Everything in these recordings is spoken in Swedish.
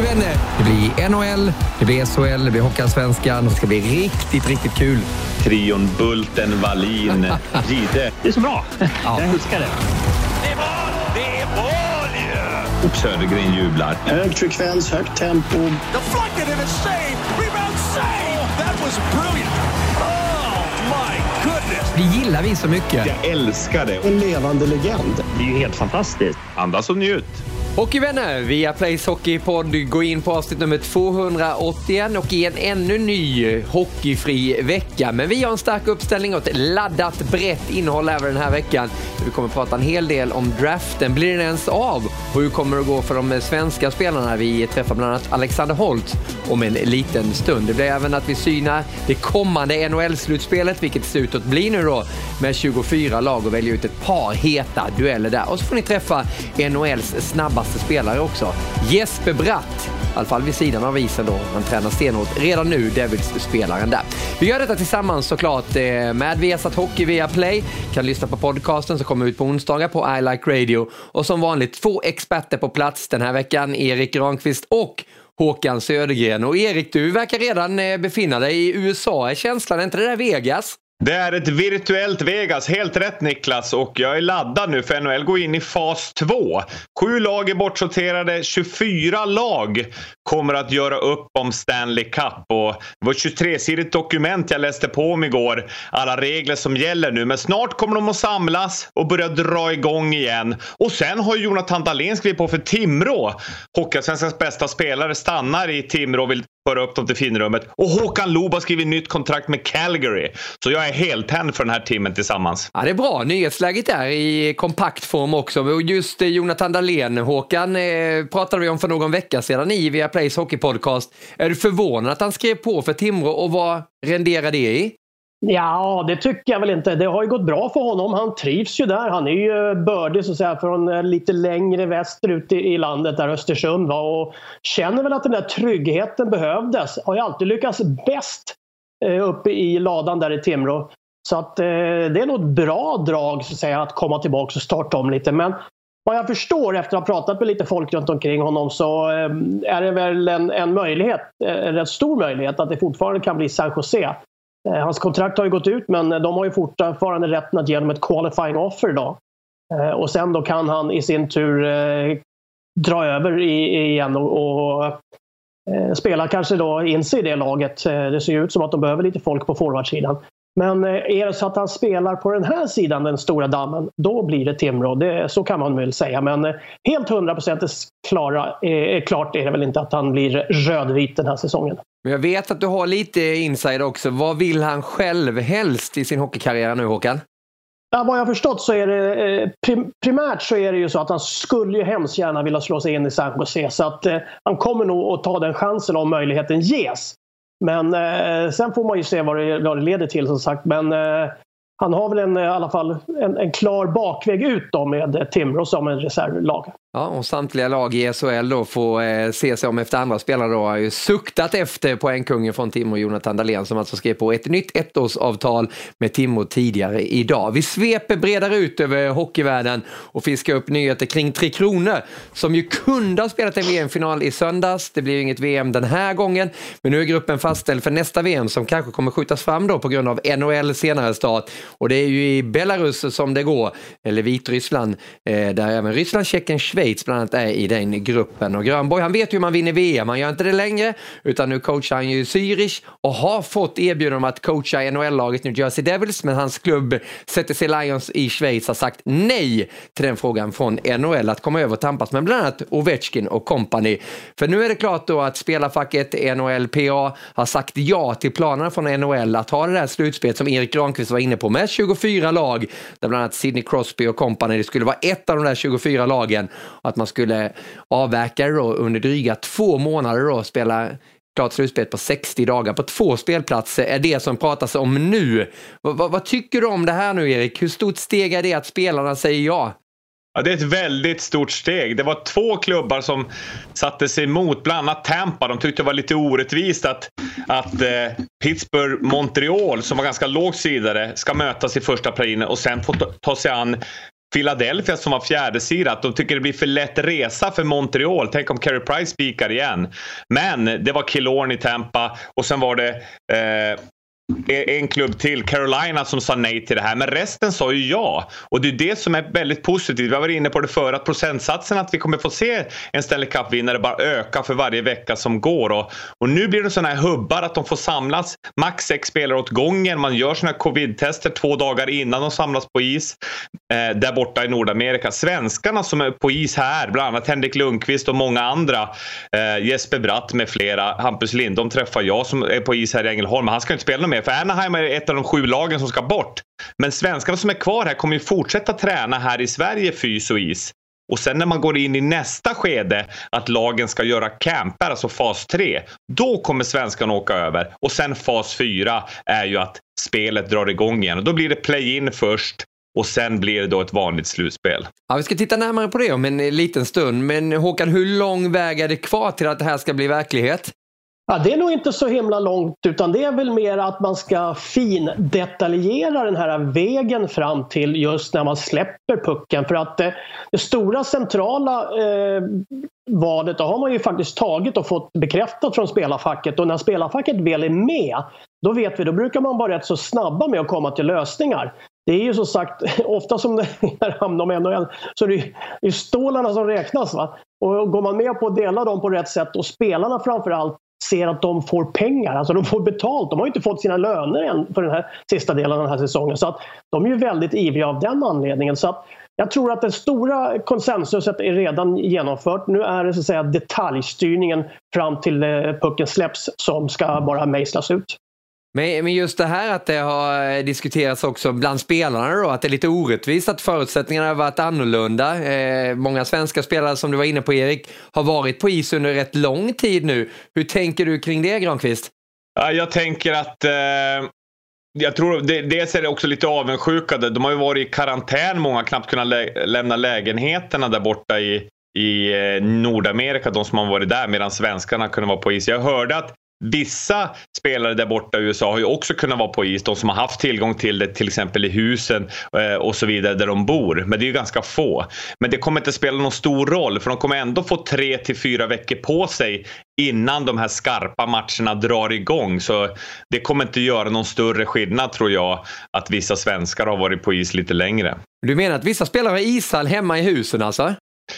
vänner, det blir NHL, det blir SHL, det blir Hockeyallsvenskan. Det ska bli riktigt, riktigt kul. Trion Bulten, Wallin, Gide. Det är så bra. Ja. Jag älskar det. Det är mål ju! Och Södergren jublar. Hög frekvens, högt tempo. Deflected and a save. Rebound save. That was brilliant. Oh my goodness. Det gillar vi så mycket. Jag älskar det. En levande legend. Det är ju helt fantastiskt. Andas och njut. Hockeyvänner, via Plays Hockeypodd går in på avsnitt nummer 281 och i en ännu ny hockeyfri vecka. Men vi har en stark uppställning och ett laddat brett innehåll även den här veckan. Vi kommer att prata en hel del om draften. Blir den ens av? Och hur kommer det att gå för de svenska spelarna? Vi träffar bland annat Alexander Holt om en liten stund. Det blir även att vi synar det kommande NHL-slutspelet, vilket ser ut att bli nu då, med 24 lag och välja ut ett par heta dueller där. Och så får ni träffa NHLs snabbaste spelare också. Jesper Bratt, i alla fall vid sidan av isen då. Han tränar stenhårt redan nu, Devils-spelaren där. Vi gör detta tillsammans såklart med Viasat Hockey via Play. Kan lyssna på podcasten som kommer ut på onsdagar på I Like Radio. Och som vanligt 2 experter på plats den här veckan. Erik Granqvist och Håkan Södergren. Och Erik, du verkar redan befinna dig i USA. Är känslan inte det där Vegas? Det är ett virtuellt Vegas, helt rätt Niklas, och jag är laddad nu för NHL går in i fas 2. 7 lag är bortsorterade, 24 lag kommer att göra upp om Stanley Cup och det var ett 23-sidigt dokument jag läste på om igår, alla regler som gäller nu, men snart kommer de att samlas och börja dra igång igen. Och sen har Jonathan Dahlén skrivit på för Timrå. Hockeyallsvenskans bästa spelare stannar i Timrå och vill föra upp dem till finrummet. Och Håkan Loob har skrivit nytt kontrakt med Calgary. Så jag är helt tänd för den här teamen tillsammans. Ja, det är bra. Nyhetsläget är i kompakt form också. Och just Jonathan Dahlén, Håkan, pratade vi om för någon vecka sedan i via Plays Hockey-podcast. Är du förvånad att han skrev på för Timrå och vad renderar det i? Ja, det tycker jag väl inte. Det har ju gått bra för honom. Han trivs ju där. Han är ju bördig så att säga från lite längre västerut i landet där Östersund var och känner väl att den där tryggheten behövdes. Har ju alltid lyckats bäst uppe i ladan där i Timrå. Så att det är nog ett bra drag så att säga att komma tillbaka och starta om lite. Men vad jag förstår efter att ha pratat med lite folk runt omkring honom så är det väl en möjlighet, en rätt stor möjlighet att det fortfarande kan bli San Jose. Hans kontrakt har ju gått ut men de har ju fortfarande rätten att ge dem ett qualifying offer idag. Och sen då kan han i sin tur dra över igen och spela kanske då in sig i det laget. Det ser ju ut som att de behöver lite folk på forwardsidan. Men är det så att han spelar på den här sidan, den stora dammen, då blir det Timrå. Så kan man väl säga. Men helt 100% klart är det väl inte att han blir rödvit den här säsongen. Men jag vet att du har lite inside också. Vad vill han själv helst i sin hockeykarriär nu, Håkan? Ja, vad jag har förstått så är det primärt så är det ju så att han skulle ju hemskt gärna vilja slå sig in i San Jose. Så att han kommer nog att ta den chansen om möjligheten ges. Men sen får man ju se vad det leder till som sagt. Men han har väl i alla fall en klar bakväg ut då med Timrå som en reservlag. Ja, och samtliga lag i SHL då får se sig om efter andra spelare då har ju suktat efter poängkungen från Timrå, Jonathan Dahlén, som alltså skrev på ett nytt ettårsavtal med Timrå tidigare idag. Vi sveper bredare ut över hockeyvärlden och fiskar upp nyheter kring Tre Kronor som ju kunde ha spelat en VM-final i söndags. Det blir ju inget VM den här gången, men nu är gruppen fastställd för nästa VM som kanske kommer skjutas fram då på grund av NHL senare start. Och det är ju i Belarus som det går, eller Vitryssland, där även Ryssland, Tjeckien, Schweiz bland annat är i den gruppen. Och Grönborg, han vet ju hur man vinner VM. Han gör inte det längre, utan nu coachar han ju Zürich och har fått erbjudande om att coacha NHL-laget New Jersey Devils, men hans klubb ZSC Lions i Schweiz har sagt nej till den frågan från NHL att komma över och tampas med bland annat Ovechkin och company. För nu är det klart då att spelarfacket NHLPA har sagt ja till planerna från NHL att ha det där slutspelet som Erik Granqvist var inne på med 24 lag, där bland annat Sidney Crosby och company, det skulle vara ett av de där 24 lagen, att man skulle avverka det då under dryga 2 månader då, spela klart slutspel på 60 dagar på 2 spelplatser är det som pratas om nu. Vad tycker du om det här nu, Erik? Hur stort steg är det att spelarna säger ja? Ja, det är ett väldigt stort steg. Det var 2 klubbar som satte sig emot, bland annat Tampa. De tyckte det var lite orättvist att Pittsburgh, Montreal, som var ganska lågt sidare, ska mötas i första play och sen få ta sig an Philadelphia som var fjärde sida, att de tycker det blir för lätt resa för Montreal. Tänk om Carey Price spikar igen. Men det var Killorn i Tampa och sen var det en klubb till, Carolina, som sa nej till det här. Men resten sa ju ja. Och det är det som är väldigt positivt. Vi var inne på det förra, att procentsatsen att vi kommer få se en Stanley Cup-vinnare bara öka för varje vecka som går. Och nu blir det sådana här hubbar att de får samlas max 6 spelare åt gången. Man gör sådana här covid-tester 2 dagar innan de samlas på is där borta i Nordamerika. Svenskarna som är på is här, bland annat Henrik Lundqvist och många andra, Jesper Bratt med flera, Hampus Lindom träffar jag som är på is här i Ängelholm. Men han ska inte spela mer, för Anaheim är ett av de 7 lagen som ska bort. Men svenskarna som är kvar här kommer ju fortsätta träna här i Sverige, fys och is. Och sen när man går in i nästa skede att lagen ska göra camper, alltså fas 3, då kommer svenskarna åka över. Och sen fas 4 är ju att spelet drar igång igen. Och då blir det play-in först och sen blir det då ett vanligt slutspel. Ja, vi ska titta närmare på det om en liten stund. Men Håkan, hur lång väg är det kvar till att det här ska bli verklighet? Ja, det är nog inte så himla långt, utan det är väl mer att man ska detaljera den här vägen fram till just när man släpper pucken. För att det stora centrala valet, då har man ju faktiskt tagit och fått bekräftat från spelarfacket. Och när spelarfacket väl är med, då vet vi, då brukar man vara rätt så snabba med att komma till lösningar. Det är ju så sagt, ofta som det hamnar om NHL, så är det stålarna som räknas, va? Och går man med på att dela dem på rätt sätt, och spelarna framförallt ser att de får pengar, alltså de får betalt. De har ju inte fått sina löner än för den här sista delen av den här säsongen. Så att de är ju väldigt ivriga av den anledningen. Så att jag tror att det stora konsensuset är redan genomfört. Nu är det så att säga detaljstyrningen fram till pucken släpps som ska bara mejslas ut. Men just det här att det har diskuterats också bland spelarna då, att det är lite orättvist att förutsättningarna har varit annorlunda. Många svenska spelare, som du var inne på, Erik, har varit på is under rätt lång tid nu. Hur tänker du kring det, Granqvist? Ja, jag tänker att jag tror dels är det också lite avundsjukade. De har ju varit i karantän, många knappt kunnat lämna lägenheterna där borta i Nordamerika, de som har varit där, medan svenskarna kunde vara på is. Jag hörde att vissa spelare där borta i USA har ju också kunnat vara på is. De som har haft tillgång till det, till exempel i husen och så vidare där de bor. Men det är ju ganska få. Men det kommer inte spela någon stor roll, för de kommer ändå få 3 till 4 veckor på sig innan de här skarpa matcherna drar igång. Så det kommer inte göra någon större skillnad, tror jag, att vissa svenskar har varit på is lite längre. Du menar att vissa spelare har ishall hemma i husen alltså?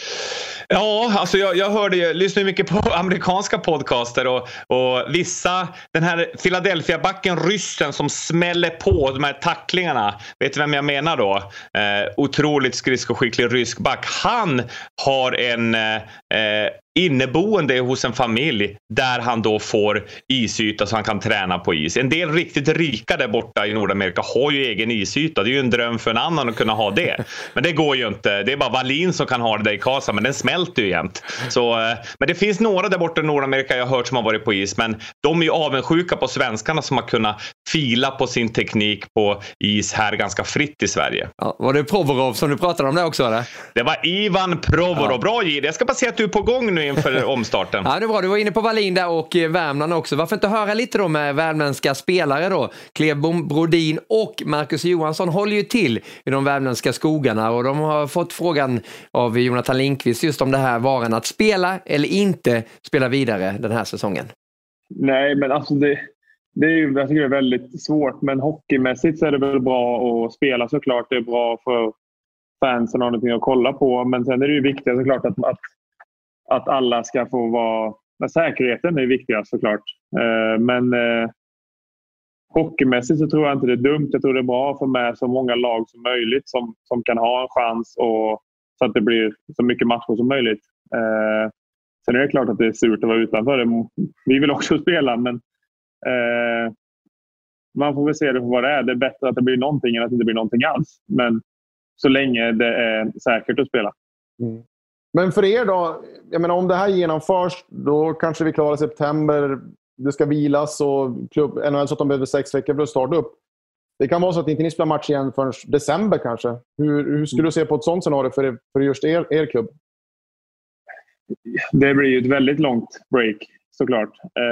Ja, alltså jag lyssnar mycket på amerikanska podcaster och vissa, den här Philadelphia-backen, ryssen som smäller på de här tacklingarna, vet du vem jag menar då? Otroligt skridskoskicklig rysk back. Han har en inneboende hos en familj där han då får isyta så han kan träna på is. En del riktigt rika där borta i Nordamerika har ju egen isyta. Det är ju en dröm för en annan att kunna ha det. Men det går ju inte. Det är bara Wallin som kan ha det där i Karlstad, men den smälter ju jämt. Så, men det finns några där borta i Nordamerika jag har hört som har varit på is, men de är ju avundsjuka på svenskarna som har kunnat fila på sin teknik på is här ganska fritt i Sverige. Ja, var det Provorov som du pratade om det också, eller? Det var Ivan Provorov. Ja. Bra, Gide. Jag ska bara se att du är på gång nu inför omstarten. Ja, det var. Du var inne på Wallin där och Värmland också. Varför inte höra lite då med värmländska spelare då? Klebom, Brodin och Marcus Johansson håller ju till i de värmländska skogarna, och de har fått frågan av Jonathan Lindqvist just om det här varan att spela eller inte spela vidare den här säsongen. Nej, men alltså det är ju, jag tycker det är väldigt svårt, men hockeymässigt så är det väl bra att spela, såklart. Det är bra för fansen och någonting att kolla på, men sen är det ju viktigt såklart att alla ska få vara... Säkerheten är viktigast såklart. Men hockeymässigt så tror jag inte det är dumt. Jag tror det är bra att få med så många lag som möjligt som kan ha en chans, och så att det blir så mycket matcher som möjligt. Sen är det klart att det är surt att vara utanför. Vi vill också spela, men man får väl se det för vad det är. Det är bättre att det blir någonting än att det inte blir någonting alls. Men så länge det är säkert att spela. Mm. Men för er då, jag menar, om det här genomförs, då kanske vi klarar september, det ska vilas och NHL så att de behöver 6 veckor för att starta upp. Det kan vara så att inte ni spelar match igen förrän december kanske. Hur skulle du se på ett sånt scenario för just er klubb? Det blir ju ett väldigt långt break, såklart.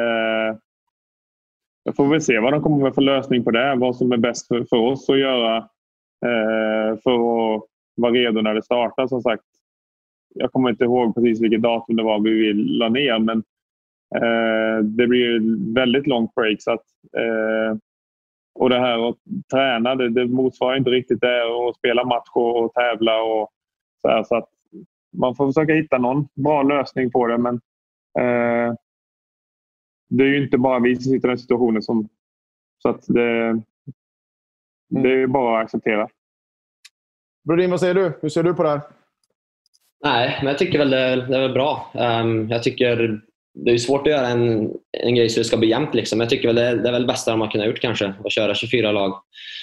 Jag får väl se vad de kommer med för lösning på det. Vad som är bäst för oss att göra för att vara redo när det startar. Som sagt, jag kommer inte ihåg precis vilket datum det var vi la ner, men det blir väldigt långt break. Så att, och det här att träna, det motsvarar inte riktigt det, och spela match och tävla och så här, så att man får försöka hitta någon bra lösning på det, men det är ju inte bara vi som sitter i den situationen så att det är bara att acceptera. Brodin, vad säger du? Hur ser du på det här? Nej, men jag tycker väl det är väl bra. Jag tycker det är svårt att göra en grej så det ska bli jämnt liksom. Jag tycker väl det är väl bästa man kunde ha gjort kanske, att köra 24 lag.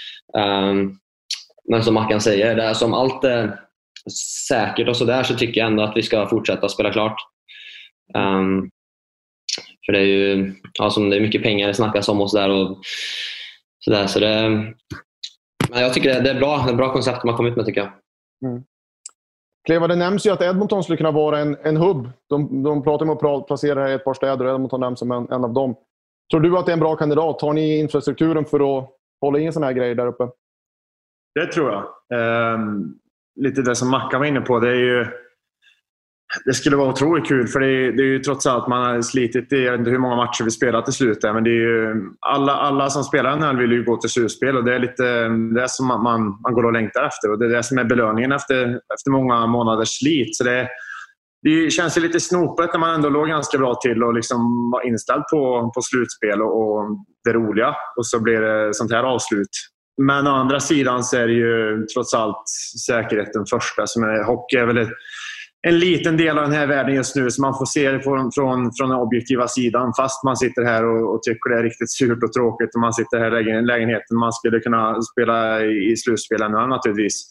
Men som Mackan säger, det är som allt är säkert och sådär, så tycker jag ändå att vi ska fortsätta spela klart. För det är ju som det är mycket pengar det snackas om och sådär och sådär, så det, men jag tycker det är bra, ett bra koncept man kommer ut med, tycker jag. Kleva, det nämns ju att Edmonton skulle kunna vara en hubb. De pratar om att placera här i ett par städer och Edmonton nämns som en av dem. Tror du att det är en bra kandidat? Har ni infrastrukturen för att hålla in såna här grejer där uppe? Det tror jag. Lite det som Mackan var inne på. Det skulle vara otroligt kul, för det är ju trots allt man har slitit i, jag vet inte hur många matcher vi spelat till slut där, men det är ju alla som spelar den här vill ju gå till slutspel, och det är lite det som man går och längtar efter, och det är det som är belöningen efter många månaders slit. Så det känns ju lite snopet när man ändå låg ganska bra till och liksom var inställd på slutspel och det roliga, och så blir det sånt här avslut. Men å andra sidan så är det ju trots allt säkerheten första, som är hockey är väl en liten del av den här världen just nu, så man får se det från den objektiva sidan, fast man sitter här och tycker det är riktigt surt och tråkigt, och man sitter här i lägenheten, man skulle kunna spela i slutspelen naturligtvis.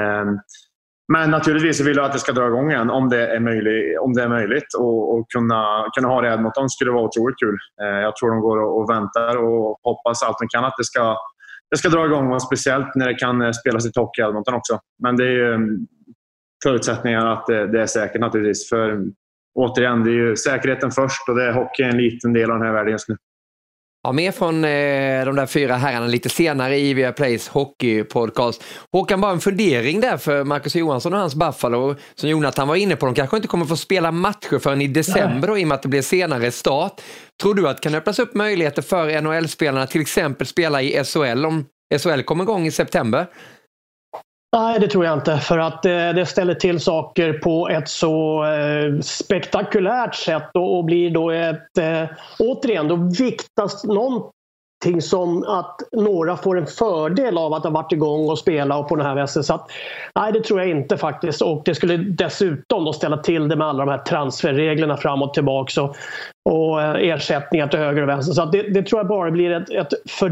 Men naturligtvis vill jag att det ska dra igång igen om det är möjligt, och kunna ha det i Edmonton skulle vara otroligt kul. Jag tror de går och väntar och hoppas allt de kan att det ska dra igång, och speciellt när det kan spelas i hockey i Edmonton också. Men det är ju förutsättningar att det är säkert naturligtvis. För återigen, det är ju säkerheten först, och det är hockey en liten del av den här världen just nu. Ja, mer från de där 4 herrarna lite senare i Viaplays hockeypodcast. Håkan, bara en fundering där för Marcus Johansson och hans Buffalo, som Jonathan var inne på. De kanske inte kommer få spela matcher förrän i december då, i och med att det blir senare start. Tror du att det kan öppnas upp möjligheter för NHL-spelarna till exempel spela i SHL om SHL kommer igång i september? Nej, det tror jag inte. För att det ställer till saker på ett så spektakulärt sätt och blir då återigen, då viktas någonting som att några får en fördel av att ha varit igång och spela och på den här väsen. Så att, nej, det tror jag inte faktiskt. Och det skulle dessutom då ställa till det med alla de här transferreglerna fram och tillbaka och ersättningar till höger och vänster. Så att det tror jag bara blir ett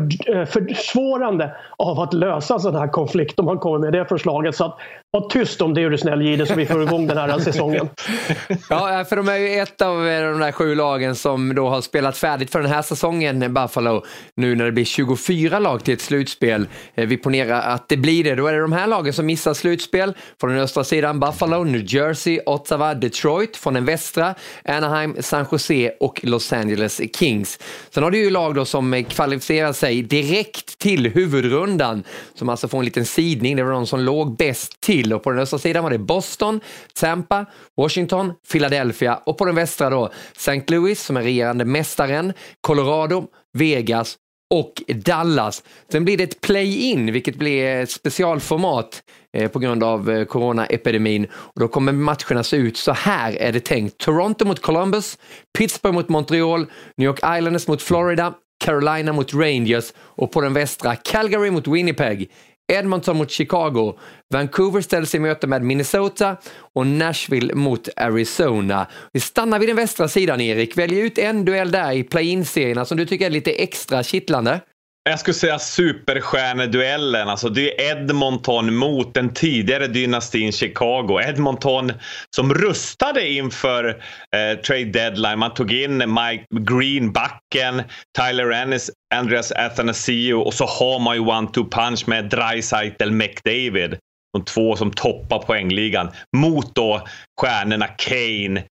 försvårande av att lösa sån här konflikt om man kommer med det förslaget. Så att var tyst om det, är du snäll, Gide, så vi får igång den här säsongen. Ja, för de är ju ett av de där 7 lagen som då har spelat färdigt för den här säsongen, Buffalo. Nu när det blir 24 lag till ett slutspel. Vi ponerar att det blir det. Då är det de här lagen som missar slutspel. Från den östra sidan Buffalo, New Jersey, Ottawa, Detroit. Från den västra Anaheim, San Jose och Los Angeles Kings. Sen har du ju lag då som kvalificerar sig direkt till huvudrundan, som alltså får en liten sidning. Det var de som låg bäst till, och på den östra sidan var det Boston, Tampa, Washington, Philadelphia, och på den västra då St. Louis som är regerande mästaren, Colorado, Vegas och Dallas. Sen blir det ett play-in, vilket blir ett specialformat på grund av coronaepidemin. Och då kommer matcherna se ut så här, är det tänkt. Toronto mot Columbus, Pittsburgh mot Montreal, New York Islanders mot Florida, Carolina mot Rangers, och på den västra Calgary mot Winnipeg, Edmonton mot Chicago, Vancouver ställs i möte med Minnesota och Nashville mot Arizona. Vi stannar vid den västra sidan, Erik. Välj ut en duell där i play-in-serierna som du tycker är lite extra kittlande. Jag skulle säga superstjärneduellen. Alltså det är Edmonton mot den tidigare dynastin Chicago. Edmonton som rustade inför trade deadline. Man tog in Mike Green, backen, Tyler Ennis, Andreas Athanasiou, och så har man ju 1-2 punch med Draisaitl, McDavid. De 2 som toppar poängligan. Mot då stjärnorna Kane,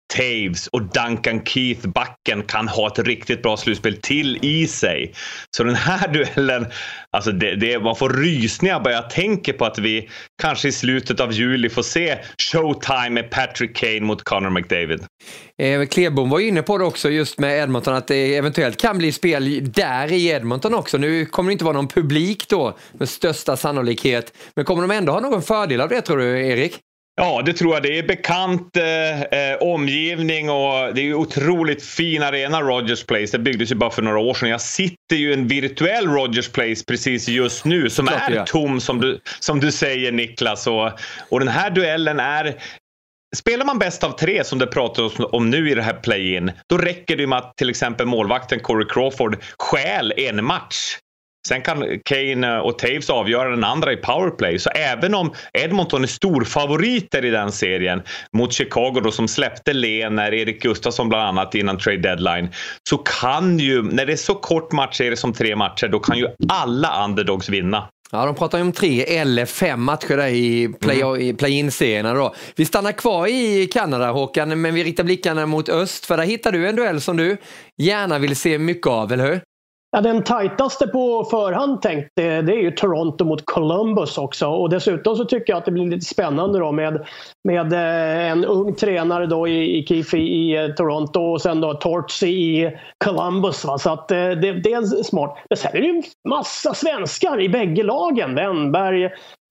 Taves och Duncan Keith, backen, kan ha ett riktigt bra slutspel till i sig. Så den här duellen, alltså man får rysningar bara jag tänker på att vi kanske i slutet av juli får se Showtime med Patrick Kane mot Connor McDavid. Klebom var inne på det också just med Edmonton, att det eventuellt kan bli spel där i Edmonton också. Nu kommer det inte vara någon publik då med största sannolikhet, men kommer de ändå ha någon fördel av det, tror du, Erik? Ja, det tror jag. Det är bekant omgivning och det är ju otroligt fin arena, Rogers Place. Det byggdes ju bara för några år sedan. Jag sitter ju i en virtuell Rogers Place precis just nu som är tom, som du säger, Niklas. Och den här duellen är... Spelar man bäst av 3 som det pratas om nu i det här play-in, då räcker det med att till exempel målvakten Corey Crawford stjäl en match. Sen kan Kane och Taves avgöra den andra i powerplay. Så även om Edmonton är storfavoriter i den serien mot Chicago då, som släppte när Erik Gustafsson bland annat innan trade deadline, så kan ju, när det är så kort matcher som 3 matcher, då kan ju alla underdogs vinna. Ja, de pratar ju om 3 eller 5 matcher där i play-in-serierna då. Vi stannar kvar i Kanada, Håkan, men vi riktar blickarna mot öst, för där hittar du en duell som du gärna vill se mycket av, eller hur? Ja, den tajtaste på förhand tänkte det är ju Toronto mot Columbus också, och dessutom så tycker jag att det blir lite spännande då med en ung tränare då i Keefe i Toronto och sen då Tortsey i Columbus, va? Så att det är smart. Men sen är det ju en massa svenskar i bägge lagen. Wennberg,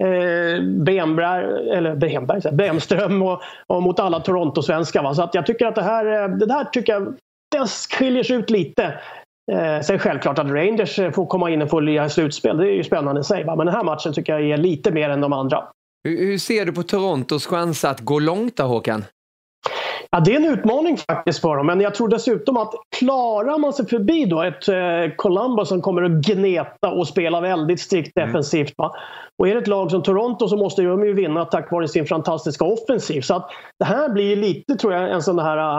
Bemström och mot alla Toronto-svenskar, va? Så att jag tycker att det här tycker jag det skiljer sig ut lite. Sen självklart att Rangers får komma in och få lira slutspel, det är ju spännande att säga, men den här matchen tycker jag är lite mer än de andra. Hur ser du på Torontos chans att gå långt då, Håkan? Ja, det är en utmaning faktiskt för dem, men jag tror dessutom att klarar man sig förbi då ett Columbus som kommer att gneta och spela väldigt strikt defensivt, va? Och är det ett lag som Toronto så måste de ju vinna tack vare sin fantastiska offensiv, så att det här blir lite, tror jag, en sån här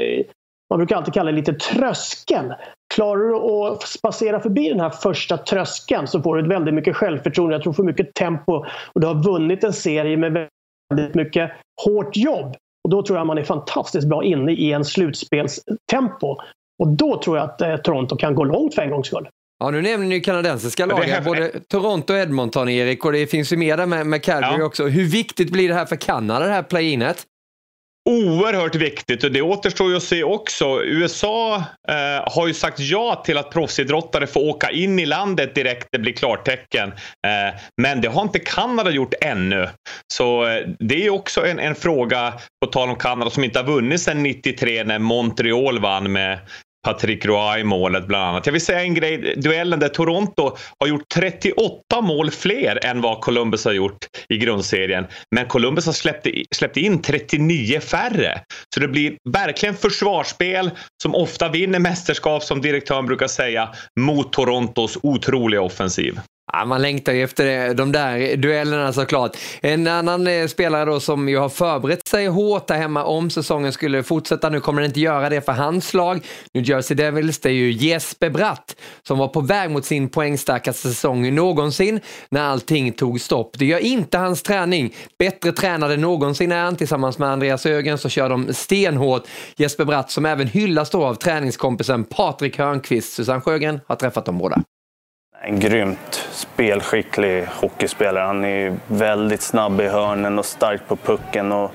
man brukar alltid kalla det lite tröskel. Klarar du att passera förbi den här första tröskeln så får du väldigt mycket självförtroende. Jag tror för mycket tempo, och du har vunnit en serie med väldigt mycket hårt jobb. Och då tror jag man är fantastiskt bra inne i en slutspelstempo. Och då tror jag att Toronto kan gå långt för en gångs skull. Ja, nu nämner ni kanadensiska lagar, både Toronto och Edmonton, Erik, och det finns ju mer där med Calgary också. Hur viktigt blir det här för Kanada, det här play-inet? Oerhört viktigt, och det återstår ju att se också. USA har ju sagt ja till att proffsidrottare får åka in i landet direkt det blir klartecken. Men det har inte Kanada gjort ännu. Så det är också en fråga, på tal om Kanada, som inte har vunnit sedan 93 när Montreal vann med Patrick Roy i målet bland annat. Jag vill säga en grej, duellen där Toronto har gjort 38 mål fler än vad Columbus har gjort i grundserien. Men Columbus har släppt in 39 färre. Så det blir verkligen försvarsspel som ofta vinner mästerskap, som direktören brukar säga, mot Torontos otroliga offensiv. Ja, man längtar ju efter de där duellerna såklart. En annan spelare då som ju har förberett sig hårt där hemma om säsongen skulle fortsätta. Nu kommer den inte göra det för hans lag. New Jersey Devils, det är ju Jesper Bratt som var på väg mot sin poängstarkaste säsong någonsin när allting tog stopp. Det gör inte hans träning. Bättre tränade någonsin är han. Tillsammans med Andreas Ögren så kör de stenhårt. Jesper Bratt som även hyllas då av träningskompisen Patrik Hörnqvist. Susanne Sjögren har träffat dem båda. En grymt spelskicklig hockeyspelare. Han är väldigt snabb i hörnen och stark på pucken. Och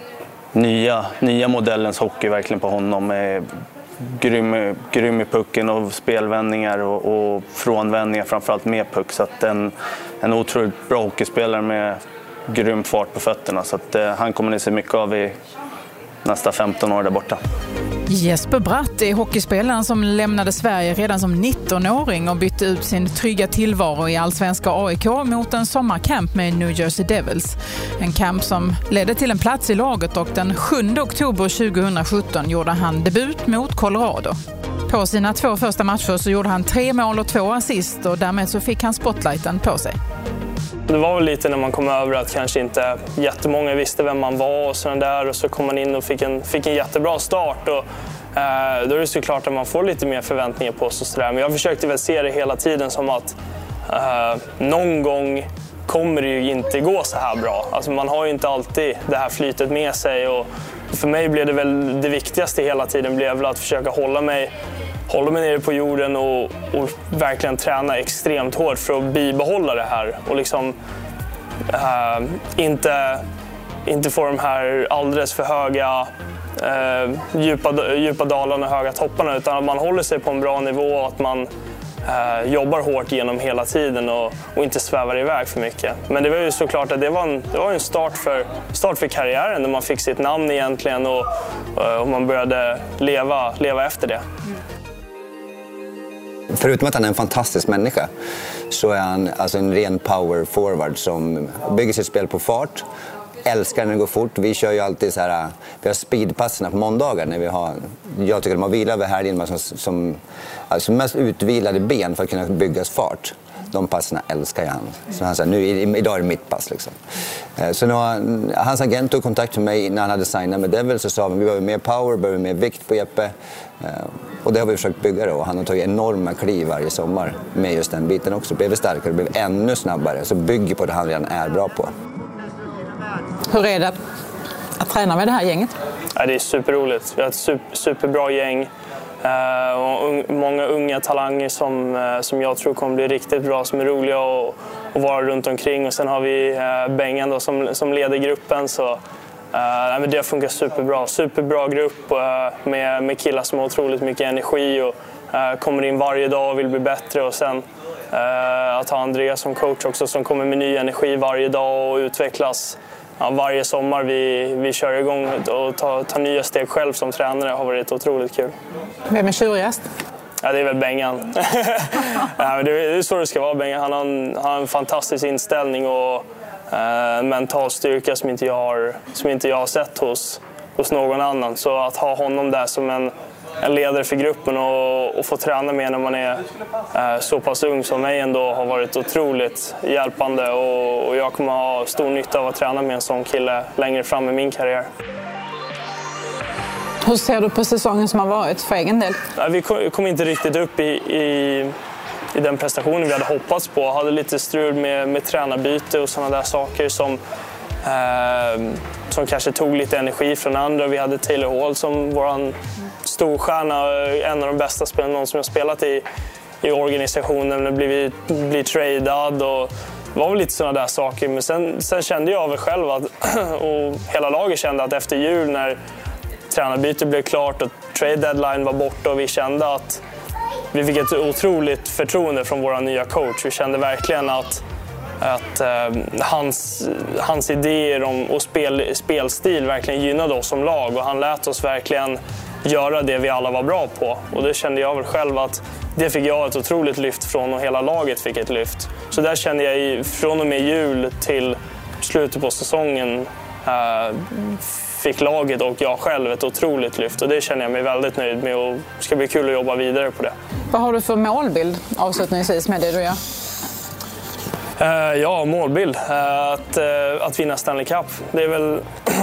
nya modellens hockey verkligen på honom. Är grym i pucken och spelvändningar och frånvändningar, framförallt med puck. Så att en otroligt bra hockeyspelare med grym fart på fötterna. Så att han kommer ni se mycket av i nästa 15 år där borta. Jesper Bratt är hockeyspelaren som lämnade Sverige redan som 19-åring och bytte ut sin trygga tillvaro i allsvenska AIK mot en sommarcamp med New Jersey Devils. En camp som ledde till en plats i laget, och den 7 oktober 2017 gjorde han debut mot Colorado. På sina 2 första matcher så gjorde han 3 mål och 2 assist, och därmed så fick han spotlighten på sig. Det var väl lite när man kom över att kanske inte jättemånga visste vem man var och sådär där, och så kom man in och fick en jättebra start, och då är det såklart att man får lite mer förväntningar på sig och sådär. Men jag försökte väl se det hela tiden som att någon gång kommer det ju inte gå så här bra. Alltså man har ju inte alltid det här flytet med sig, och För mig blev det väl det viktigaste hela tiden blev väl att försöka hålla mig nere på jorden och verkligen träna extremt hårt för att bibehålla det här. Och liksom inte få de här alldeles för höga djupa dalarna och höga topparna, utan att man håller sig på en bra nivå och att man jobbar hårt genom hela tiden och inte svävar iväg för mycket. Men det var ju såklart att det var en start för karriären där man fick sitt namn egentligen och man började leva efter det. Förutom att han är en fantastisk människa så är han alltså en ren power forward som bygger sitt spel på fart. Älskar när det går fort. Vi kör ju alltid så här, vi har speedpasserna på måndagar när vi har, jag tycker de har vilat över helgen alltså mest utvilade ben för att kunna byggas fart. De passerna älskar jag han. Så han sa, idag är det mitt pass liksom. Så nu hans agent tog kontakt med mig när han hade signat med Devils, så sa vi behöver mer power, behöver mer vikt på Jeppe. Och det har vi försökt bygga då. Han har tagit enorma kliv varje sommar med just den biten också. Blev starkare, blev ännu snabbare. Så bygger på det han redan är bra på. Hur är det att träna med det här gänget? Ja, det är superroligt. Vi har ett superbra gäng. Och många unga talanger som jag tror kommer bli riktigt bra, som är roliga att vara runt omkring. Och sen har vi Bengan då, som leder gruppen. Så men det funkar superbra. Superbra grupp med killar som har otroligt mycket energi och kommer in varje dag och vill bli bättre. Och sen att ha Andreas som coach också, som kommer med ny energi varje dag och utvecklas. Ja, varje sommar vi kör igång och tar nya steg själv som tränare har varit otroligt kul. Vem är tjurigast? Ja, det är väl Bengan. Ja, det är så det ska vara. Bengan. Han har en fantastisk inställning och mental styrka som inte jag har sett hos någon annan. Så att ha honom där som en ledare för gruppen och få träna med när man är så pass ung som mig ändå har varit otroligt hjälpande, och jag kommer ha stor nytta av att träna med en sån kille längre fram i min karriär. Hur ser du på säsongen som har varit för egen del? Vi kom inte riktigt upp i den prestationen vi hade hoppats på. Hade lite strul med tränarbyte och sådana där saker som kanske tog lite energi från andra. Vi hade Taylor Hall som våran storstjärna, en av de bästa spelarna som jag spelat i organisationen, blir tradad och det var väl lite sådana där saker. Men sen kände jag väl själv och hela laget kände att efter jul när tränarbytet blev klart och trade deadline var borta och vi kände att vi fick ett otroligt förtroende från vår nya coach. Vi kände verkligen att hans idéer och spelstil verkligen gynnade oss som lag, och han lät oss verkligen göra det vi alla var bra på. Och det kände jag väl själv att det fick jag ett otroligt lyft från, och hela laget fick ett lyft. Så där kände jag från och med jul till slutet på säsongen fick laget och jag själv ett otroligt lyft, och det känner jag mig väldigt nöjd med, och det ska bli kul att jobba vidare på det. Vad har du för målbild avslutningsvis med det du gör? Ja, målbild. Att vinna Stanley Cup. Det är väl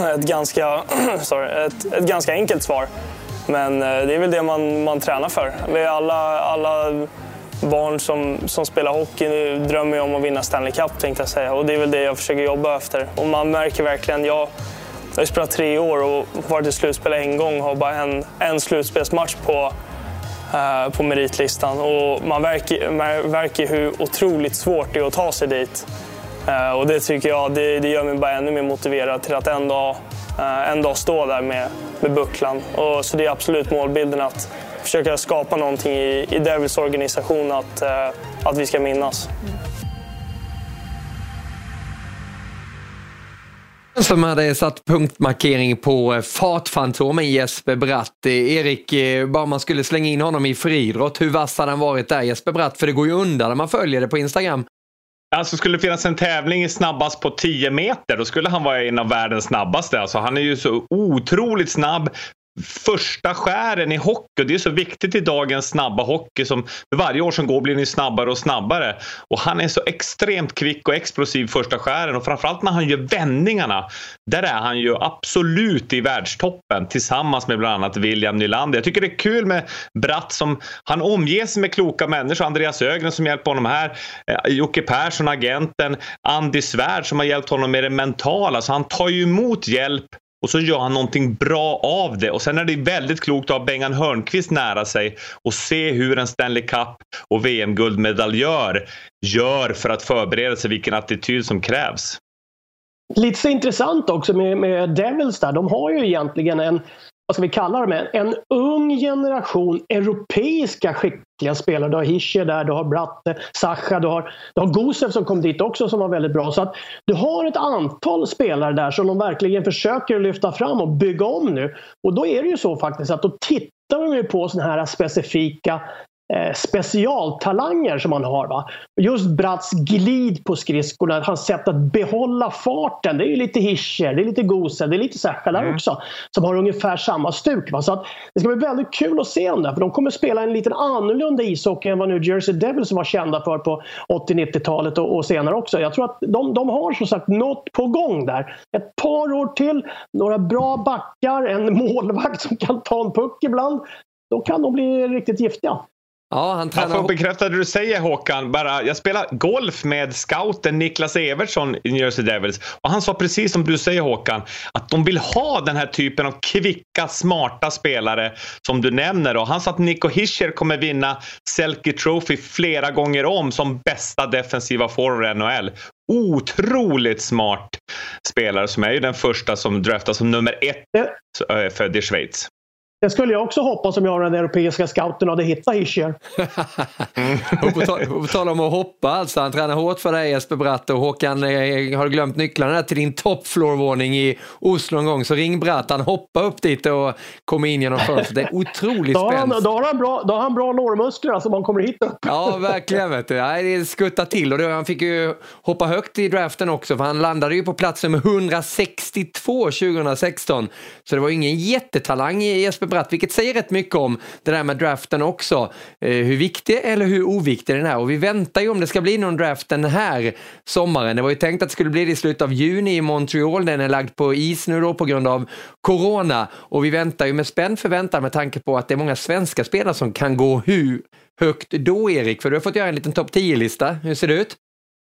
ett ganska enkelt svar. Men det är väl det man tränar för. Vi är alla barn som spelar hockey nu drömmer om att vinna Stanley Cup, tänkte jag säga. Och det är väl det jag försöker jobba efter. Och man märker verkligen, jag har spelat 3 år och varit i slutspel en gång och har bara en slutspelsmatch på meritlistan, och man verkar hur otroligt svårt det är att ta sig dit, och det tycker jag det gör mig bara ännu mer motiverad till att en dag stå där med bucklan, och så det är absolut målbilden att försöka skapa någonting i Devils organisation att vi ska minnas. Som hade satt punktmarkering på fartfantomen Jesper Bratt. Erik, bara man skulle slänga in honom i friidrott, hur vass hade han varit där, Jesper Bratt? För det går ju undan när man följer det på Instagram. Alltså skulle det finnas en tävling snabbast på 10 meter, då skulle han vara en av världens snabbaste. Alltså han är ju så otroligt snabb. Första skären i hockey, det är så viktigt i dagens snabba hockey, som för varje år som går blir ni snabbare och snabbare, och han är så extremt kvick och explosiv första skären, och framförallt när han gör vändningarna, där är han ju absolut i världstoppen tillsammans med bland annat William Nylander. Jag tycker det är kul med Bratt, som han omger sig med kloka människor, Andreas Ögren som hjälper honom här, Jocke Persson, agenten, Andy Svärd som har hjälpt honom med det mentala, så han tar ju emot hjälp och så gör han någonting bra av det. Och sen är det väldigt klokt att ha Bengan Hörnqvist nära sig och se hur en Stanley Cup och VM-guldmedaljör gör för att förbereda sig, vilken attityd som krävs. Lite så intressant också med Devils där. De har ju egentligen vad ska vi kalla det, en ung generation europeiska skickliga spelare. Du har Hischer där, du har Bratte, Sacha, du har Gusev som kom dit också som var väldigt bra. Så att du har ett antal spelare där som de verkligen försöker lyfta fram och bygga om nu. Och då är det ju så faktiskt att då tittar de ju på såna här specifika specialtalanger som man har. Va? Just Bratts glid på skridskorna, hans sätt att behålla farten, det är ju lite Hischer, det är lite Gusev, det är lite Sacha där också, som har ungefär samma stuk. Va? Så att det ska bli väldigt kul att se dem där, för de kommer spela en liten annorlunda ishockey än vad New Jersey Devils var kända för på 80-90-talet och senare också. Jag tror att de har som sagt något på gång där. Ett par år till, några bra backar, en målvakt som kan ta en puck ibland. Då kan de bli riktigt giftiga. Ja, han tränar... Jag får bekräfta det du säger, Håkan. Jag spelar golf med scouten Niklas Evertsson i New Jersey Devils. Och han sa precis som du säger, Håkan, att de vill ha den här typen av kvicka, smarta spelare som du nämner. Och han sa att Nico Hischer kommer vinna Selke Trophy flera gånger om som bästa defensiva forward i NHL. Otroligt smart spelare som är ju den första som draftas som nummer 1 född i Schweiz. Det skulle jag också hoppas om jag den europeiska scouten hade hittat Hischer. Och på tal om att hoppa, alltså, han tränar hårt för dig, Jesper Bratt, och Håkan har glömt nycklarna till din toppfloorvåning i Oslo en gång, så ring Bratt, han hoppar upp dit och kommer in genom fönstret. Det är otroligt spännande. Då har han bra lårmuskler som han kommer hit upp. Ja, verkligen, vet du. Det skuttar till, och han fick ju hoppa högt i draften också, för han landade ju på plats nummer 162 2016, så det var ingen jättetalang i Jesper Bratt, vilket säger rätt mycket om det där med draften också. Hur viktig eller hur oviktig den är. Och vi väntar ju om det ska bli någon draft den här sommaren. Det var ju tänkt att det skulle bli det i slutet av juni i Montreal. Den är lagd på is nu då på grund av corona. Och vi väntar ju med spänd förväntan med tanke på att det är många svenska spelare som kan gå högt då, Erik. För du har fått göra en liten topp 10-lista. Hur ser det ut?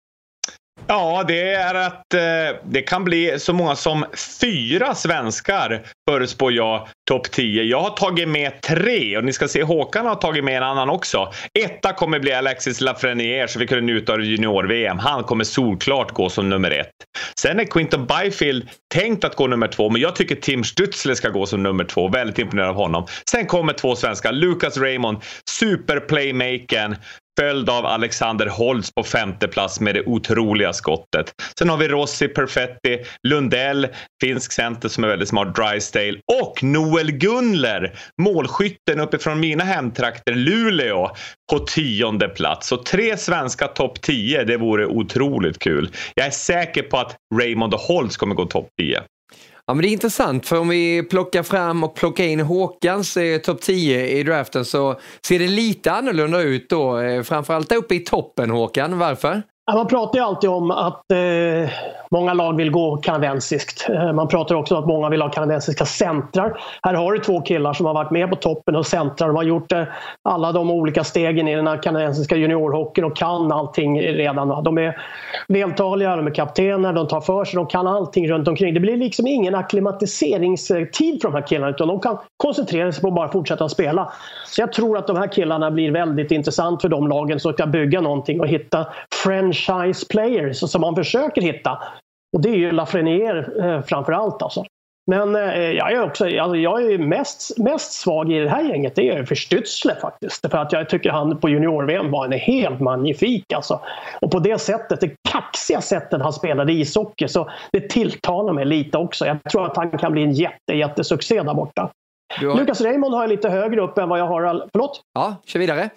Ja, det är att det kan bli så många som 4 svenskar förutspår jag topp 10. Jag har tagit med 3 och ni ska se Håkan har tagit med en annan också. 1 kommer bli Alexis Lafreniere, så vi kunde njuta av junior-VM. Han kommer solklart gå som nummer 1. Sen är Quinton Byfield tänkt att gå nummer 2, men jag tycker Tim Stützle ska gå som nummer 2. Väldigt imponerad av honom. Sen kommer 2 svenskar. Lucas Raymond, superplaymakern, följd av Alexander Holtz på 5:e plats med det otroliga skottet. Sen har vi Rossi Perfetti, Lundell, finsk center som är väldigt smart, Drysdale, och Noel Gunler, målskytten uppifrån mina hemtrakter, Luleå, på 10:e plats. Så 3 svenska topp 10, det vore otroligt kul. Jag är säker på att Raymond och Holtz kommer gå topp 10. Ja, men det är intressant, för om vi plockar fram och plockar in Håkans topp 10 i draften så ser det lite annorlunda ut då. Framförallt uppe i toppen, Håkan. Varför? Man pratar ju alltid om att många lag vill gå kanadensiskt. Man pratar också om att många vill ha kanadensiska centrar. Här har du 2 killar som har varit med på toppen och centrar. De har gjort alla de olika stegen i den här kanadensiska juniorhockeyn och kan allting redan. De är vältaliga, de är kaptener, de tar för sig, de kan allting runt omkring. Det blir liksom ingen akklimatiseringstid för de här killarna, utan de kan koncentrera sig på att bara fortsätta spela. Så jag tror att de här killarna blir väldigt intressant för de lagen som ska bygga någonting och hitta franchise players som man försöker hitta. Och det är ju Lafreniere framförallt alltså. Men jag är mest svag i det här gänget. Det är för Stützle faktiskt. För att jag tycker han på junior-VM var en helt magnifik alltså. Och på det sättet, det kaxiga sättet han spelade ishockey, så det tilltalar mig lite också. Jag tror att han kan bli en jättesuccé där borta. Lucas Raymond har jag lite högre upp än vad jag har... Förlåt? Ja, kör vidare.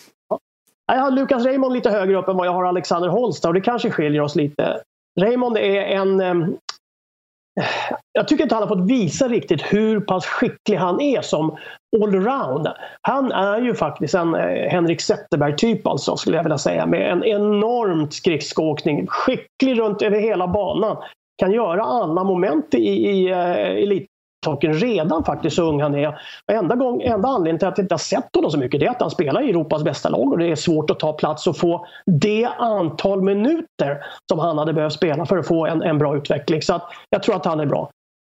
Jag har Lucas Raymond lite högre upp än vad jag har Alexander Holst, och det kanske skiljer oss lite. Raymond är jag tycker inte han har fått visa riktigt hur pass skicklig han är som allround. Han är ju faktiskt en Henrik Zetterberg-typ alltså, skulle jag vilja säga, med en enormt skridskoåkning, skicklig runt över hela banan, kan göra alla moment i elithockeyn redan faktiskt, så ung han är. Enda anledningen till att jag inte har sett honom så mycket, det är att han spelar i Europas bästa lag, och det är svårt att ta plats och få det antal minuter som han hade behövt spela för att få en bra utveckling. Så att jag tror att han är bra.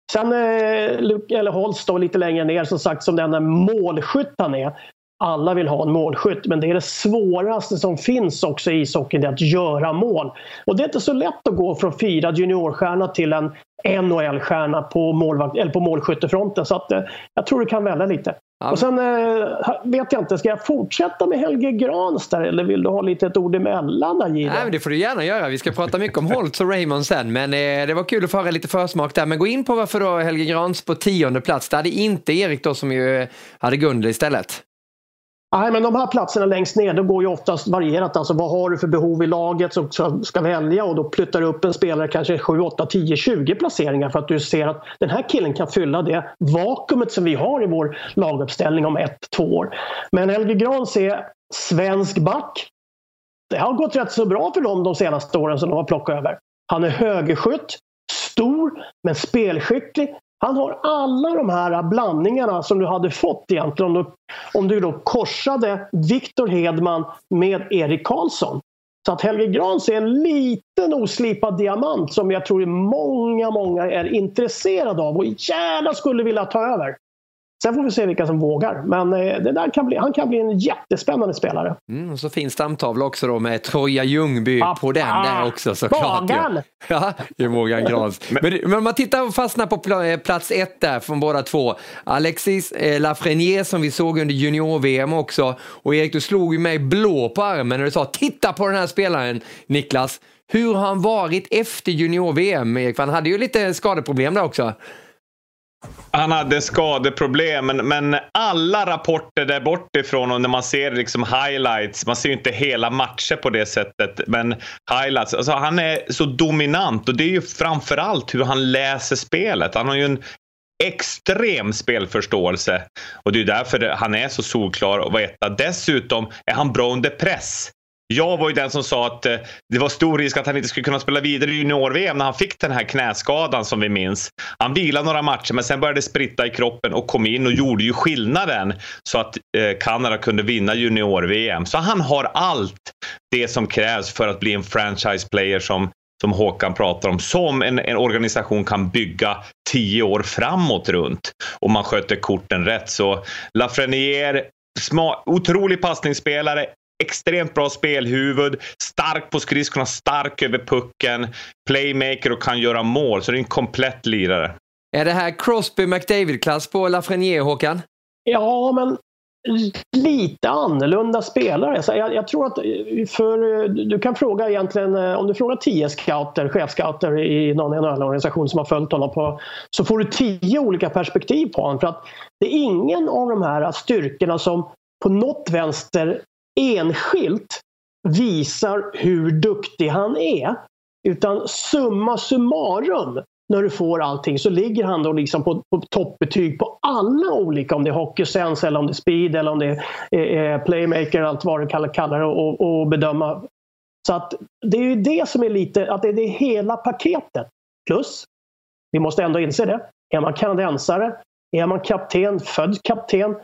Sen eller Holst då lite längre ner, som sagt, som den där målskytt han är. Alla vill ha en målskytt, men det är det svåraste som finns också i ishockeyn, det att göra mål. Och det är inte så lätt att gå från 4 juniorstjärna till en NHL-stjärna på målskyttefronten. Så att, jag tror det kan välja lite. Ja. Och sen vet jag inte, ska jag fortsätta med Helge Grans där, eller vill du ha lite ett ord emellan där, Gide? Nej, men det får du gärna göra. Vi ska prata mycket om Holtz och Raymond sen, men det var kul att få höra lite försmak där. Men gå in på varför då Helge Grans på 10:e plats. Det hade inte Erik då, som ju hade Gunde istället. Nej, men de här platserna längst ner, då går ju oftast varierat. Alltså vad har du för behov i laget som ska välja, och då flyttar du upp en spelare kanske 7, 8, 10, 20 placeringar för att du ser att den här killen kan fylla det vakuumet som vi har i vår laguppställning om 1-2 år. Men Helge Grans är svensk back. Det har gått rätt så bra för dem de senaste åren som de har plockat över. Han är högerskytt, stor men spelskicklig. Han har alla de här blandningarna som du hade fått egentligen om du då korsade Victor Hedman med Erik Karlsson. Så att Helge Grans är en liten oslipad diamant som jag tror många är intresserade av och gärna skulle vilja ta över. Sen får vi se vilka som vågar. Men det där han kan bli en jättespännande spelare. Och så finns stamtavla också då med Troja Ljungby på den där också, såklart. Ja, det är Morgan Grans. Men om man tittar och fastnar på plats 1 där från båda två. Alexis Lafrenière som vi såg under junior-VM också. Och Erik, du slog ju mig blå på armen när du sa titta på den här spelaren, Niklas. Hur har han varit efter junior-VM, Erik? För han hade ju lite skadeproblem där också. Han hade skadeproblem, men alla rapporter där bortifrån, och när man ser liksom highlights, man ser ju inte hela matcher på det sättet, men highlights, alltså han är så dominant, och det är ju framförallt hur han läser spelet. Han har ju en extrem spelförståelse, och det är därför han är så solklar och etta. Dessutom är han bra under press. Jag var ju den som sa att det var stor risk att han inte skulle kunna spela vidare i junior-VM när han fick den här knäskadan som vi minns. Han vilade några matcher, men sen började spritta i kroppen och kom in och gjorde ju skillnaden så att Kanada kunde vinna junior-VM. Så han har allt det som krävs för att bli en franchise-player som Håkan pratar om, som en organisation kan bygga 10 år framåt runt, och man sköter korten rätt. Så Lafrenière, otrolig passningsspelare, extremt bra spelhuvud, stark på skridskorna, stark över pucken, playmaker och kan göra mål, så det är en komplett lirare. Är det här Crosby-McDavid-klass på Lafrenière, Håkan? Ja, men lite annorlunda spelare. Så jag tror att du kan fråga egentligen, om du frågar 10 scouter, chefscouter i någon NHL-organisation som har följt honom så får du 10 olika perspektiv på honom, för att det är ingen av de här styrkorna som på något vänster enskilt visar hur duktig han är, utan summa summarum, när du får allting så ligger han då liksom på toppbetyg på alla olika, om det är hockey sense eller om det är speed eller om det är playmaker, allt vad du kallar det, och bedöma. Så att det är ju det som är lite, att det är det hela paketet. Plus, vi måste ändå inse det, är man kanadensare, är man kapten, född kapten,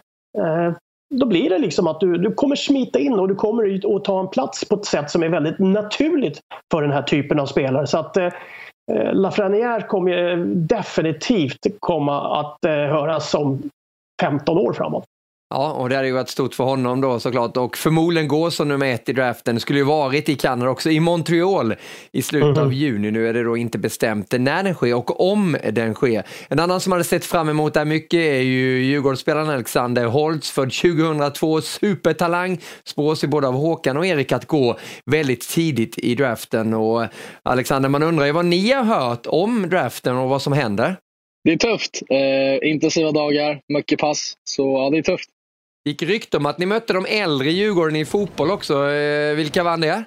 då blir det liksom att du kommer smita in och du kommer att ta en plats på ett sätt som är väldigt naturligt för den här typen av spelare. Så att Lafrenière kommer definitivt komma att höras om 15 år framåt. Ja, och det hade ju varit stort för honom då såklart, och förmodligen går som nummer 1 i draften. Det skulle ju varit i Kanada också, i Montreal i slutet av juni. Nu är det då inte bestämt när den sker och om den sker. En annan som hade sett fram emot det här mycket är ju Djurgårdsspelaren Alexander Holtz, född 2002, supertalang, spås ju både av Håkan och Erik att gå väldigt tidigt i draften. Och Alexander, man undrar ju vad ni har hört om draften och vad som händer. Det är tufft. Intensiva dagar, mycket pass, så ja, det är tufft. Gick rykte om att ni mötte de äldre Djurgården i fotboll också. Vilka vann det?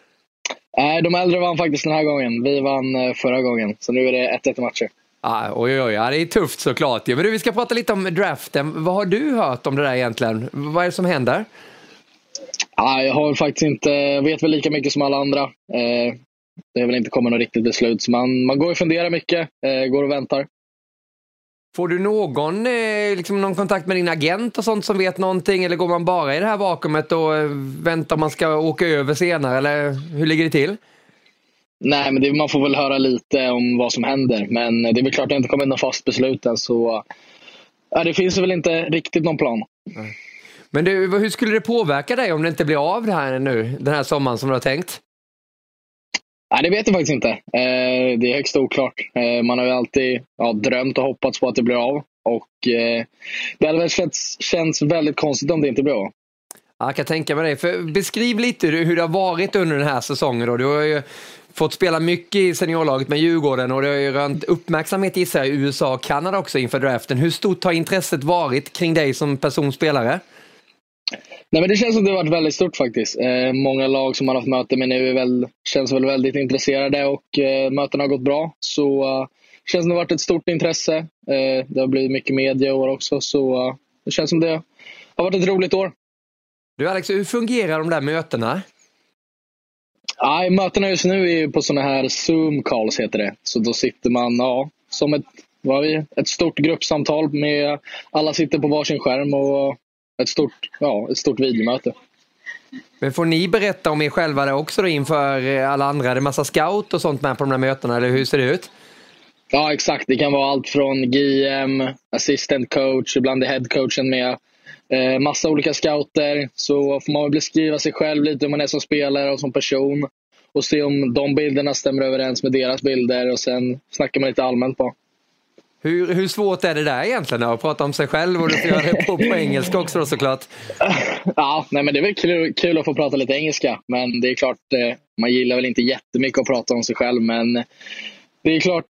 Nej, de äldre vann faktiskt den här gången. Vi vann förra gången. Så nu är det 1-1 matcher. Oj, ja, det är tufft såklart. Ja, men du, vi ska prata lite om draften. Vad har du hört om det där egentligen? Vad är det som händer? Jag har faktiskt inte, vet väl lika mycket som alla andra. Det är väl inte kommit något riktigt beslut. Så man går och funderar mycket. Går och väntar. Får du någon kontakt med din agent och sånt som vet någonting, eller går man bara i det här vakuumet och väntar man ska åka över senare, eller hur ligger det till? Nej, men man får väl höra lite om vad som händer. Men det är väl klart att det inte kommer någon fast beslut än. Så det finns väl inte riktigt någon plan. Men hur skulle det påverka dig om det inte blir av det här nu, den här sommaren som du har tänkt? Nej, det vet jag faktiskt inte. Det är högst oklart. Man har ju alltid drömt och hoppats på att det blir av. Och det hade väl känts väldigt konstigt om det inte blir av. Jag kan tänka mig det. För beskriv lite hur det har varit under den här säsongen. Då. Du har ju fått spela mycket i seniorlaget med Djurgården och det har ju rönt uppmärksamhet i sig i USA och Kanada också inför draften. Hur stort har intresset varit kring dig som personspelare? Nej, men det känns som det har varit väldigt stort faktiskt. Många lag som man har haft möte med nu känns väl väldigt intresserade och mötena har gått bra. Så känns som det har varit ett stort intresse. Det har blivit mycket media i år också. Så det känns som det har varit ett roligt år. Du Alex, hur fungerar de där mötena? Mötena just nu är på såna här Zoom-calls heter det. Så då sitter man som ett stort gruppsamtal med alla sitter på varsin skärm och ett stort videomöte. Men får ni berätta om er själva där också då inför alla andra? Är det massa scout och sånt med på de här mötena, eller hur ser det ut? Ja, exakt. Det kan vara allt från GM, assistant coach, ibland är headcoachen med. Massa olika scouter. Så får man beskriva sig själv lite hur man är som spelare och som person. Och se om de bilderna stämmer överens med deras bilder. Och sen snackar man lite allmänt på. Hur svårt är det där egentligen att prata om sig själv? Och du får göra det på engelska också då, såklart. Men det är väl kul att få prata lite engelska. Men det är klart, man gillar väl inte jättemycket att prata om sig själv. Men det är klart,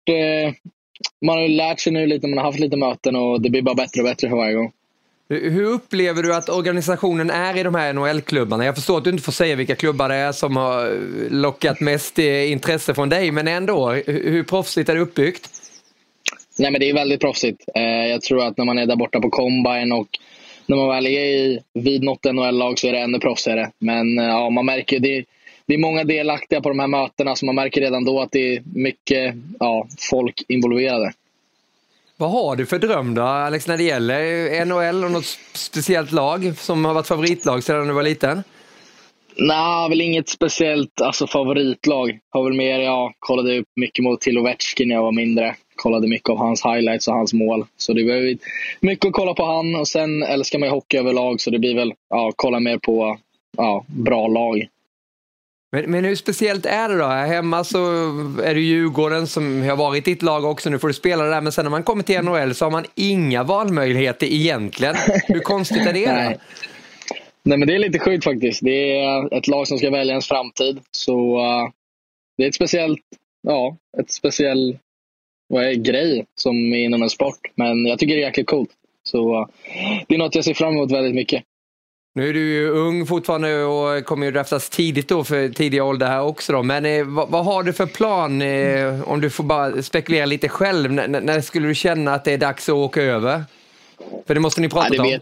man har lärt sig nu lite, man har haft lite möten och det blir bara bättre och bättre för varje gång. Hur upplever du att organisationen är i de här NHL-klubbarna? Jag förstår att du inte får säga vilka klubbar det är som har lockat mest intresse från dig, men ändå, hur proffsigt är det uppbyggt? Nej, men det är väldigt proffsigt. Jag tror att när man är där borta på Combine och när man väl är vid något NHL-lag så är det ännu proffsigare. Men man märker det är många delaktiga på de här mötena, så man märker redan då att det är mycket folk involverade. Vad har du för dröm då, Alex, när det gäller NHL och något speciellt lag som har varit favoritlag sedan du var liten? Nej, väl inget speciellt favoritlag. Har väl mer, kollade upp mycket mot till Ovechkin när jag var mindre. Kollade mycket av hans highlights och hans mål. Så det var mycket att kolla på han. Och sen älskar man hockey överlag, så det blir väl kolla mer på bra lag. Men hur speciellt är det då? Här hemma så är det Djurgården som har varit i ett lag också. Nu får du spela där, men sen när man kommer till NHL så har man inga valmöjligheter egentligen. Hur konstigt är det då? Nej, men det är lite sjukt faktiskt. Det är ett lag som ska välja ens framtid. Så det är ett speciell grej som är inom en sport. Men jag tycker det är jäkligt coolt. Så det är något jag ser fram emot väldigt mycket. Nu är du ju ung fortfarande och kommer ju draftas tidigt då för tidiga ålder här också då. Men vad har du för plan om du får bara spekulera lite själv? När skulle du känna att det är dags att åka över? För det måste ni prata om.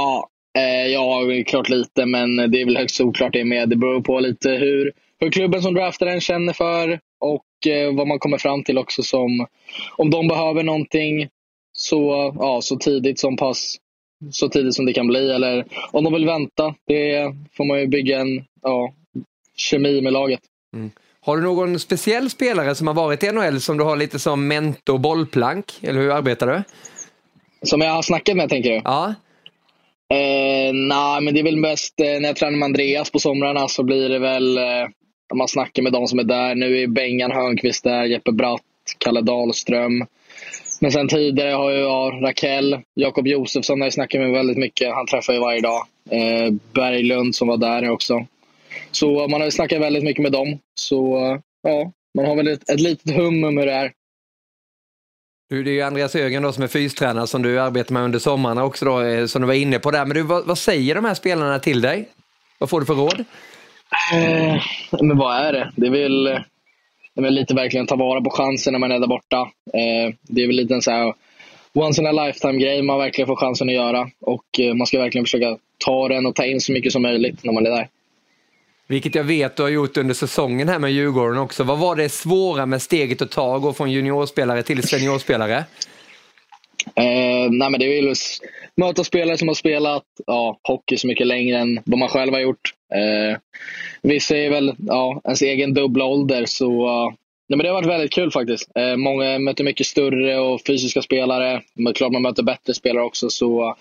Ja, klart lite, men det är väl högst oklart det med. Det beror på lite hur klubben som draftar den känner för och vad man kommer fram till också, som om de behöver någonting så tidigt som det kan bli, eller om de vill vänta. Det får man ju bygga en kemi med laget. Har du någon speciell spelare som har varit i NHL som du har lite som mentor, bollplank, eller hur arbetar du? Som jag har snackat med, tänker du? Ja. Nej, men det är väl mest när jag tränar med Andreas på somrarna, så blir det väl man snackar med de som är där. Nu är Bengan Hörnqvist där, Jeppe Bratt, Kalle Dahlström. Men sen tidigare har jag Raquel, Jakob Josefsson där jag snackar med väldigt mycket. Han träffar ju varje dag. Berglund som var där också. Så man har snackat väldigt mycket med dem. Så man har väl ett litet hum om hur det är. Det är ju Andreas Ögen då som är fystränare som du arbetar med under sommarna också då, som du var inne på där. Men vad säger de här spelarna till dig? Vad får du för råd? Men vad är det? Det är väl lite verkligen ta vara på chansen när man är där borta. Det är väl lite en så här once in a lifetime grej man verkligen får chansen att göra. Och man ska verkligen försöka ta den och ta in så mycket som möjligt när man är där. Vilket jag vet du har gjort under säsongen här med Djurgården också. Vad var det svåra med steget att ta och gå från juniorspelare till seniorspelare? Nej, men det är väl möta spelare som har spelat hockey så mycket längre än vad man själv har gjort. Vissa är väl ens egen dubbla ålder, så nej, men det har varit väldigt kul faktiskt. Många möter mycket större och fysiska spelare, men klart man möter bättre spelare också, så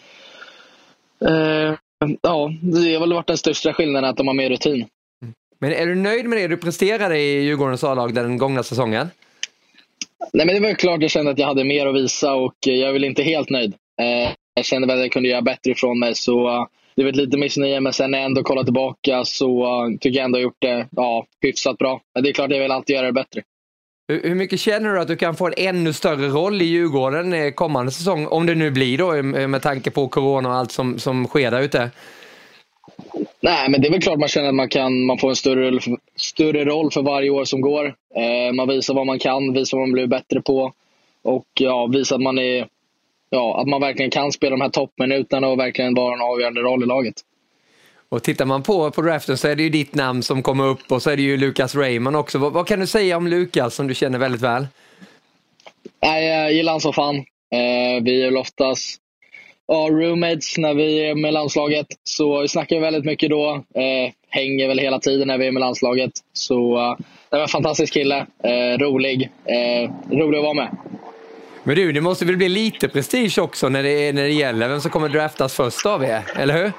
det har väl varit den största skillnaden, att de har mer rutin. Men är du nöjd med det du presterade i Djurgårdens A-lag den gångna säsongen? Nej, men det var klart, jag kände att jag hade mer att visa, och jag är väl inte helt nöjd. Jag kände väl att jag kunde göra bättre ifrån mig, så det var lite missnöje, men sen när jag ändå kollar tillbaka så tycker jag ändå gjort det hyfsat bra. Men det är klart jag vill alltid göra det bättre. Hur mycket känner du att du kan få en ännu större roll i Djurgården kommande säsong, om det nu blir då, med tanke på corona och allt som sker där ute? Nej, men det är väl klart man känner att man får en större roll för varje år som går. Man visar vad man kan, visar vad man blir bättre på, och visar att man är att man verkligen kan spela de här toppminuterna och verkligen vara en avgörande roll i laget. Och tittar man på draften så är det ju ditt namn som kommer upp, och så är det ju Lucas Raymond också. Vad kan du säga om Lucas som du känner väldigt väl? Jag gillar han så fan. Vi är oftast roommates när vi är med landslaget, så vi snackar väldigt mycket då. Hänger väl hela tiden när vi är med landslaget. Så det var en fantastisk kille. Rolig att vara med. Men du, det måste väl bli lite prestige också när det gäller vem som kommer draftas först av er, eller hur?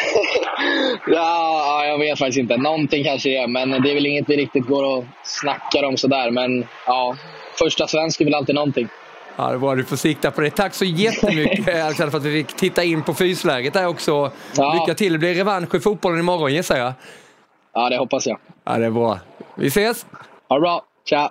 Ja, jag vet faktiskt inte. Någonting kanske är, men det är väl inget vi riktigt går och snackar om sådär. Men första svensk är väl alltid någonting. Ja, det var du får sikta på det. Tack så jättemycket Alexander för att vi fick titta in på fysläget där också. Ja. Lycka till, det blir revansch i fotbollen imorgon, gissar jag. Ja, det hoppas jag. Ja, det är bra. Vi ses! Ha det bra, tja!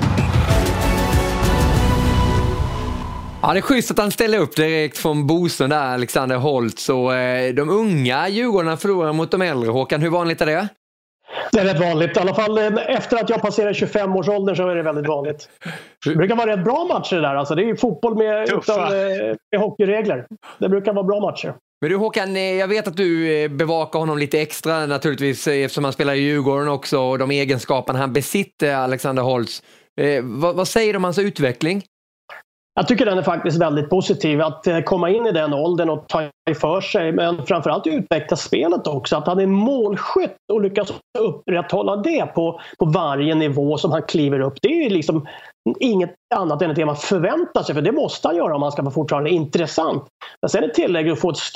Ja, det är schysst att han ställer upp direkt från Bosund där, Alexander Holtz. Och de unga Djurgårdarna förlorar mot de äldre. Håkan, hur vanligt är det? Det är rätt vanligt. I alla fall efter att jag passerar 25-årsåldern så är det väldigt vanligt. Det brukar vara rätt bra matcher där. Alltså, det är ju fotboll med hockeyregler. Det brukar vara bra matcher. Men du Håkan, jag vet att du bevakar honom lite extra naturligtvis, eftersom han spelar i Djurgården också, och de egenskaperna han besitter, Alexander Holtz. Vad säger du om hans utveckling? Jag tycker den är faktiskt väldigt positiv, att komma in i den åldern och ta för sig, men framförallt utveckla spelet också. Att han är målskytt och lyckas upprätthålla det på varje nivå som han kliver upp. Det är liksom inget annat än det man förväntar sig, för det måste han göra om han ska vara fortfarande intressant. Men sen är tillägget att få ett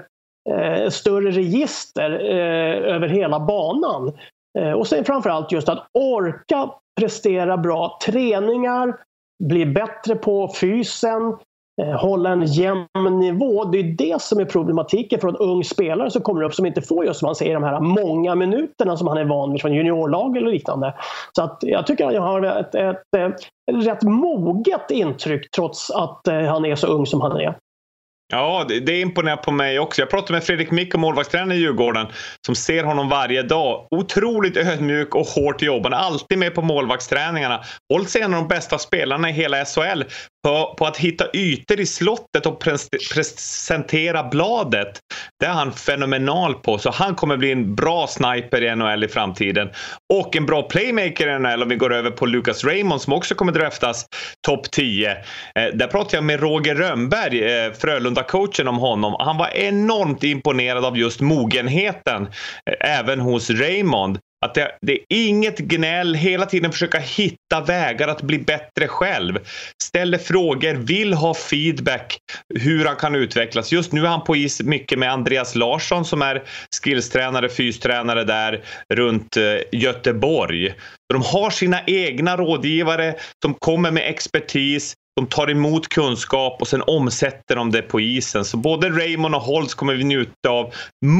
större register över hela banan. Och sen framförallt just att orka prestera bra träningar, bli bättre på fysen, hålla en jämn nivå. Det är det som är problematiken för en ung spelare som kommer upp, som inte får just, som man säger, de här många minuterna som han är van vid från juniorlag eller liknande. Så att jag tycker att jag har ett rätt moget intryck trots att han är så ung som han är. Ja, det imponerar på mig också. Jag pratade med Fredrik Mick, målvaktstränare i Djurgården, som ser honom varje dag. Otroligt ödmjuk och hårt jobbande. Alltid med på målvaktsträningarna. Holtz är en av de bästa spelarna i hela SHL på att hitta ytor i slottet och presentera bladet. Det är han fenomenal på. Så han kommer bli en bra sniper i NHL i framtiden. Och en bra playmaker i NHL om vi går över på Lucas Raymond som också kommer draftas topp 10. Där pratade jag med Roger Rönnberg, Frölunda-coachen, om honom. Han var enormt imponerad av just mogenheten även hos Raymond. Att det är inget gnäll, hela tiden försöka hitta vägar att bli bättre själv. Ställer frågor, vill ha feedback hur han kan utvecklas. Just nu är han på is mycket med Andreas Larsson som är skillstränare, fystränare där runt Göteborg. De har sina egna rådgivare som kommer med expertis. De tar emot kunskap och sen omsätter de det på isen. Så både Raymond och Holtz kommer vi njuta av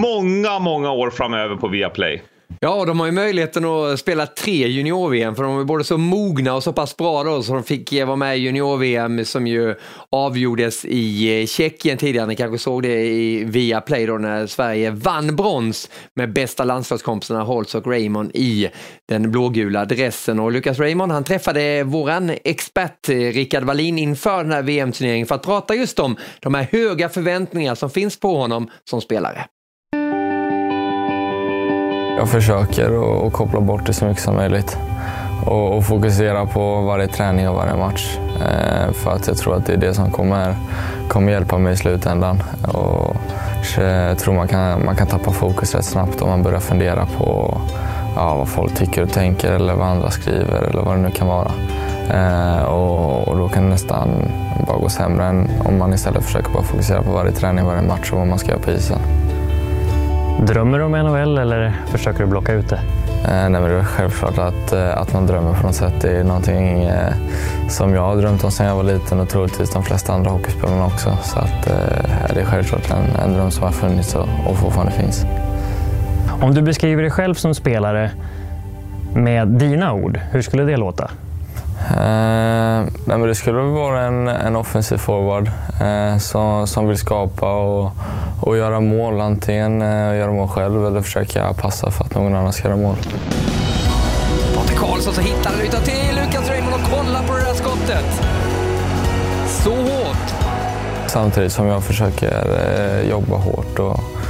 många år framöver på Viaplay. Ja, de har ju möjligheten att spela 3 junior-VM, för de är både så mogna och så pass bra då, så de fick vara med i junior-VM som ju avgjordes i Tjeckien tidigare. Ni kanske såg det i Viaplay då när Sverige vann brons med bästa landslagskompisarna Holtz och Raymond i den blågula dressen. Och Lucas Raymond, han träffade våran expert Rickard Wallin inför den här VM-turneringen för att prata just om de här höga förväntningar som finns på honom som spelare. Jag försöker att koppla bort det så mycket som möjligt och fokusera på varje träning och varje match. För att jag tror att det är det som kommer hjälpa mig i slutändan. Och jag tror man kan tappa fokus rätt snabbt om man börjar fundera på vad folk tycker och tänker eller vad andra skriver eller vad det nu kan vara. Och då kan det nästan bara gå sämre än om man istället försöker bara fokusera på varje träning, varje match och vad man ska göra på isen. Drömmer du om NHL eller försöker du blocka ut det? Nej, men det är självklart att man drömmer på något sätt. Det är någonting som jag har drömt om sedan jag var liten och troligtvis de flesta andra hockeyspelarna också. Så att, det är självklart en dröm som har funnits och fortfarande finns. Om du beskriver dig själv som spelare med dina ord, hur skulle det låta? Nej, men det skulle vara en offensiv forward som vill skapa och göra mål. Antingen göra mål själv eller försöka passa för att någon annan ska göra mål. Patrik Karlsson så hittar han utan till Lucas Raymond och kollar på det där skottet. Så hårt. Samtidigt som jag försöker jobba hårt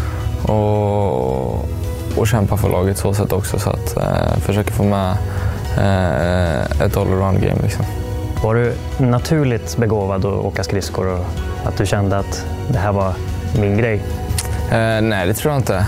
och kämpa för laget så sätt också. Så att försöka få med ett all-around game liksom. Var du naturligt begåvad att åka skridskor och att du kände att det här var min grej? Nej, det tror jag inte.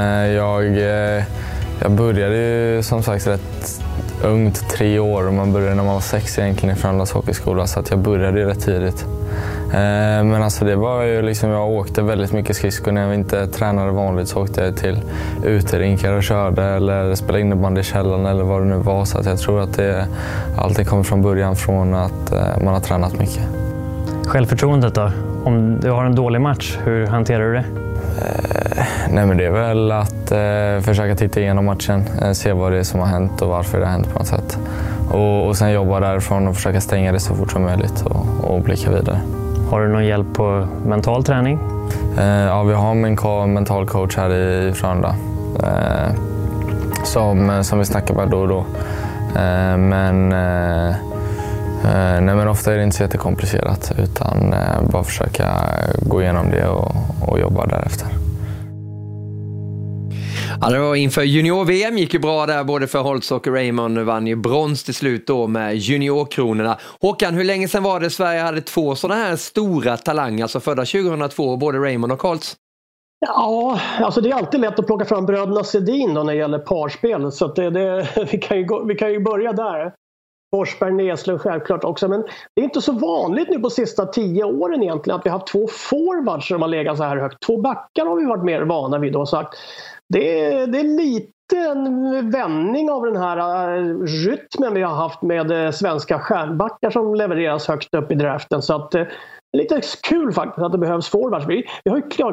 Jag började ju som sagt rätt ungt, 3 år, och man började när man var 6 egentligen i Frölundas hockeyskola, så att jag började ju rätt tidigt. Men alltså det var ju liksom, jag åkte väldigt mycket skridskor. När jag inte tränade vanligt så åkte jag till uterinkar och körde eller spelade innebandy i källaren eller vad det nu var. Så att jag tror att det alltid kommer från början från att man har tränat mycket. Självförtroendet då? Om du har en dålig match, hur hanterar du det? Nej, men det är väl att försöka titta igenom matchen, se vad det är som har hänt och varför det har hänt på något sätt. Och sen jobba därifrån och försöka stänga det så fort som möjligt och blicka vidare. Har du någon hjälp på mental träning? Ja, vi har min mental coach här i Frölunda som vi snackar med då och då. Men ofta är det inte så jättekomplicerat, utan bara försöka gå igenom det och jobba därefter. Ja, det var inför junior-VM gick ju bra där både för Holtz och Raymond, vann ju brons till slut då med juniorkronorna. Håkan, hur länge sedan var det Sverige hade 2 sådana här stora talanger, alltså födda 2002, både Raymond och Holtz? Ja, alltså det är alltid lätt att plocka fram bröderna Sedin då när det gäller parspel, så att vi kan ju börja där. Forsberg, Näslund självklart också, men det är inte så vanligt nu på sista 10 åren egentligen att vi har haft 2 forwards som har legat så här högt. 2 backar har vi varit mer vana vid då, sagt. Det är lite en vändning av den här rytmen vi har haft med svenska stjärnbackar som levereras högt upp i draften, så att lite kul faktiskt att det behövs forwards. Jag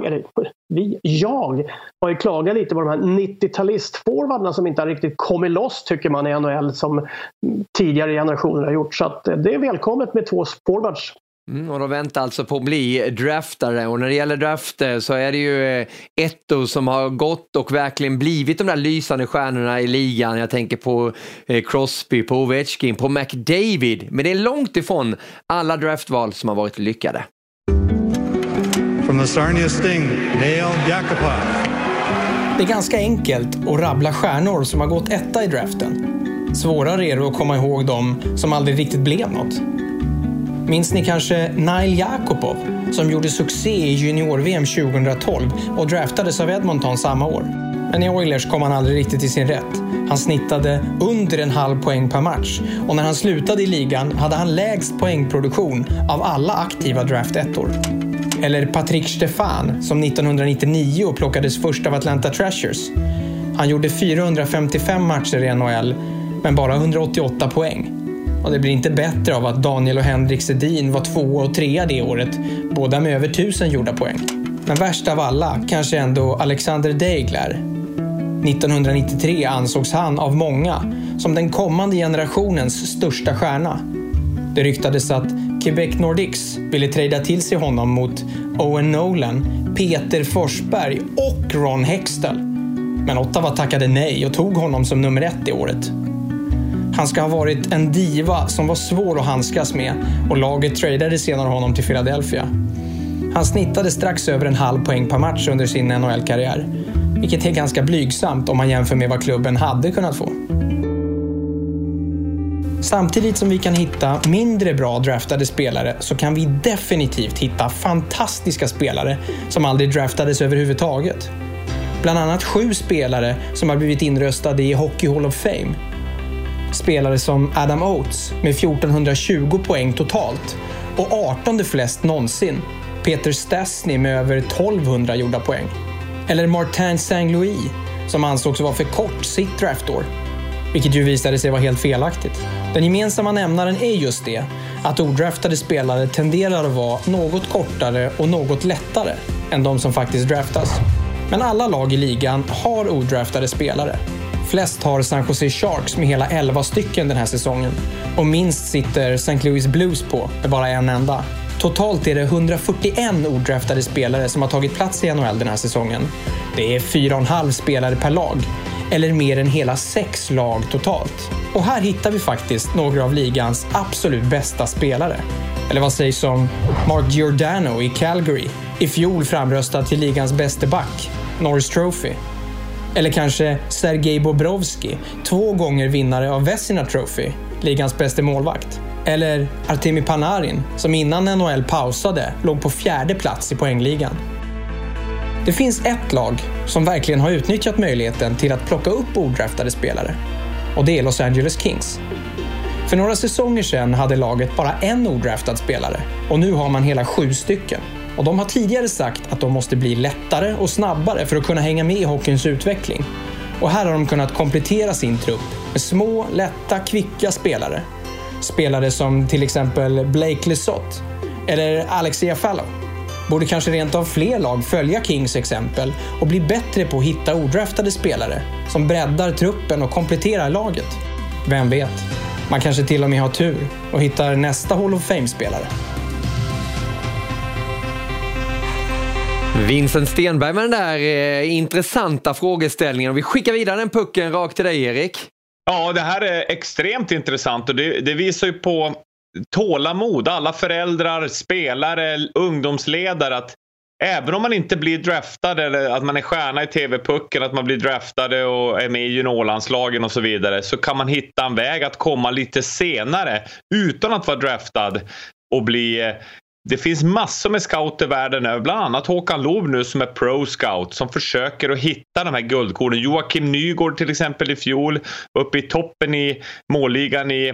har ju klagat lite på de här 90-talist-forwardarna som inte har riktigt kommit loss, tycker man, i NHL som tidigare generationer har gjort. Så att det är välkommet med 2 forwards. Och de väntar alltså på att bli draftare, och när det gäller drafter så är det ju ettor som har gått och verkligen blivit de där lysande stjärnorna i ligan. Jag tänker på Crosby, på Ovechkin, på McDavid, men det är långt ifrån alla draftval som har varit lyckade. From the Sarnia Sting, Nail Yakupov. Det är ganska enkelt att rabbla stjärnor som har gått etta i draften. Svårare är det att komma ihåg dem som aldrig riktigt blev något. Minns ni kanske Nail Yakupov som gjorde succé i junior-VM 2012 och draftades av Edmonton samma år? Men i Oilers kom han aldrig riktigt till sin rätt. Han snittade under 0,5 poäng per match, och när han slutade i ligan hade han lägst poängproduktion av alla aktiva draftettor. Eller Patrick Stefan som 1999 plockades först av Atlanta Thrashers. Han gjorde 455 matcher i NHL men bara 188 poäng. Och det blir inte bättre av att Daniel och Henrik Sedin var 2 och 3 det året, båda med över 1000 gjorda poäng. Men värst av alla kanske ändå Alexander Deigler. 1993 ansågs han av många som den kommande generationens största stjärna. Det ryktades att Quebec Nordics ville trada till sig honom mot Owen Nolan, Peter Forsberg och Ron Hextall. Men Ottawa tackade nej och tog honom som nummer 1 i året. Han ska ha varit en diva som var svår att handskas med, och laget tradade sedan honom till Philadelphia. Han snittade strax över 0,5 poäng per match under sin NHL-karriär, vilket är ganska blygsamt om man jämför med vad klubben hade kunnat få. Samtidigt som vi kan hitta mindre bra draftade spelare så kan vi definitivt hitta fantastiska spelare som aldrig draftades överhuvudtaget. Bland annat 7 spelare som har blivit inröstade i Hockey Hall of Fame. Spelare som Adam Oates med 1420 poäng totalt och 18:e flest någonsin. Peter Stastny med över 1200 gjorda poäng. Eller Martin Saint-Louis som ansågs vara för kort sitt draftår. Vilket ju visade sig vara helt felaktigt. Den gemensamma nämnaren är just det, att odraftade spelare tenderar att vara något kortare och något lättare än de som faktiskt draftas. Men alla lag i ligan har odraftade spelare. Flest har San Jose Sharks med hela 11 stycken den här säsongen. Och minst sitter St. Louis Blues på med bara en enda. Totalt är det 141 odraftade spelare som har tagit plats i NHL den här säsongen. Det är 4,5 spelare per lag. Eller mer än hela 6 lag totalt. Och här hittar vi faktiskt några av ligans absolut bästa spelare. Eller vad sägs om Mark Giordano i Calgary, i fjol framröstad till ligans bäste back, Norris Trophy. Eller kanske Sergej Bobrovski, 2 gånger vinnare av Vezina Trophy, ligans bäste målvakt. Eller Artemi Panarin, som innan NHL pausade låg på 4:e plats i poängligan. Det finns ett lag som verkligen har utnyttjat möjligheten till att plocka upp odraftade spelare. Och det är Los Angeles Kings. För några säsonger sedan hade laget bara en odraftad spelare. Och nu har man hela 7 stycken. Och de har tidigare sagt att de måste bli lättare och snabbare för att kunna hänga med i hockeyns utveckling. Och här har de kunnat komplettera sin trupp med små, lätta, kvicka spelare. Spelare som till exempel Blake Lizotte eller Alexei Afalo. Borde kanske rent av fler lag följa Kings exempel och bli bättre på att hitta odraftade spelare som breddar truppen och kompletterar laget. Vem vet? Man kanske till och med har tur och hittar nästa Hall of Fame-spelare. Vincent Stenberg med den där intressanta frågeställningen. Och vi skickar vidare den pucken rakt till dig, Erik. Ja, det här är extremt intressant och det visar ju på tålamod. Alla föräldrar, spelare, ungdomsledare, att även om man inte blir draftad eller att man är stjärna i TV-pucken, att man blir draftade och är med i juniorlandslagen och så vidare, så kan man hitta en väg att komma lite senare utan att vara draftad och bli... Det finns massor med scouter världen över, bland annat Håkan Loob nu som är pro-scout som försöker att hitta de här guldkornen. Joakim Nygård till exempel i fjol uppe i toppen i målligan i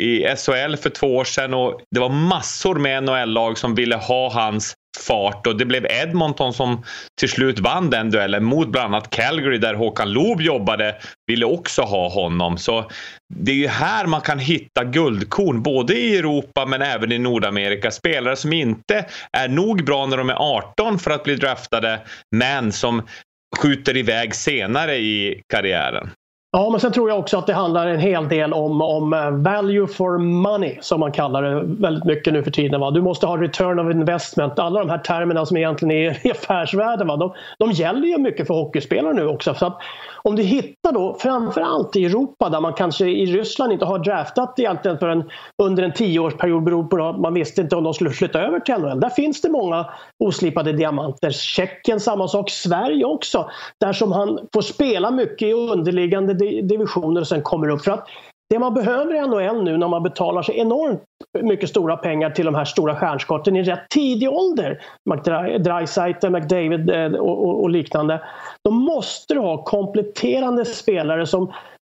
SHL för 2 år sedan, och det var massor med NHL-lag som ville ha hans fart, och det blev Edmonton som till slut vann den duellen mot bland annat Calgary där Håkan Loob jobbade, ville också ha honom. Så det är ju här man kan hitta guldkorn både i Europa men även i Nordamerika, spelare som inte är nog bra när de är 18 för att bli draftade men som skjuter iväg senare i karriären. Ja, men sen tror jag också att det handlar en hel del om value for money, som man kallar det väldigt mycket nu för tiden. Va? Du måste ha return of investment. Alla de här termerna som egentligen är affärsvärden, va? De gäller ju mycket för hockeyspelare nu också. Så att om du hittar då, framförallt i Europa där man kanske i Ryssland inte har draftat egentligen under en 10-årsperiod, beror på att man visste inte om de skulle flytta över till NHL. Där finns det många oslipade diamanter. Tjeckien, samma sak. Sverige också. Där som han får spela mycket i underliggande divisioner och sen kommer upp. För att det man behöver i NHL nu när man betalar sig enormt mycket stora pengar till de här stora stjärnskotten i rätt tidig ålder, Draisaitl, McDavid och liknande, då måste du ha kompletterande spelare som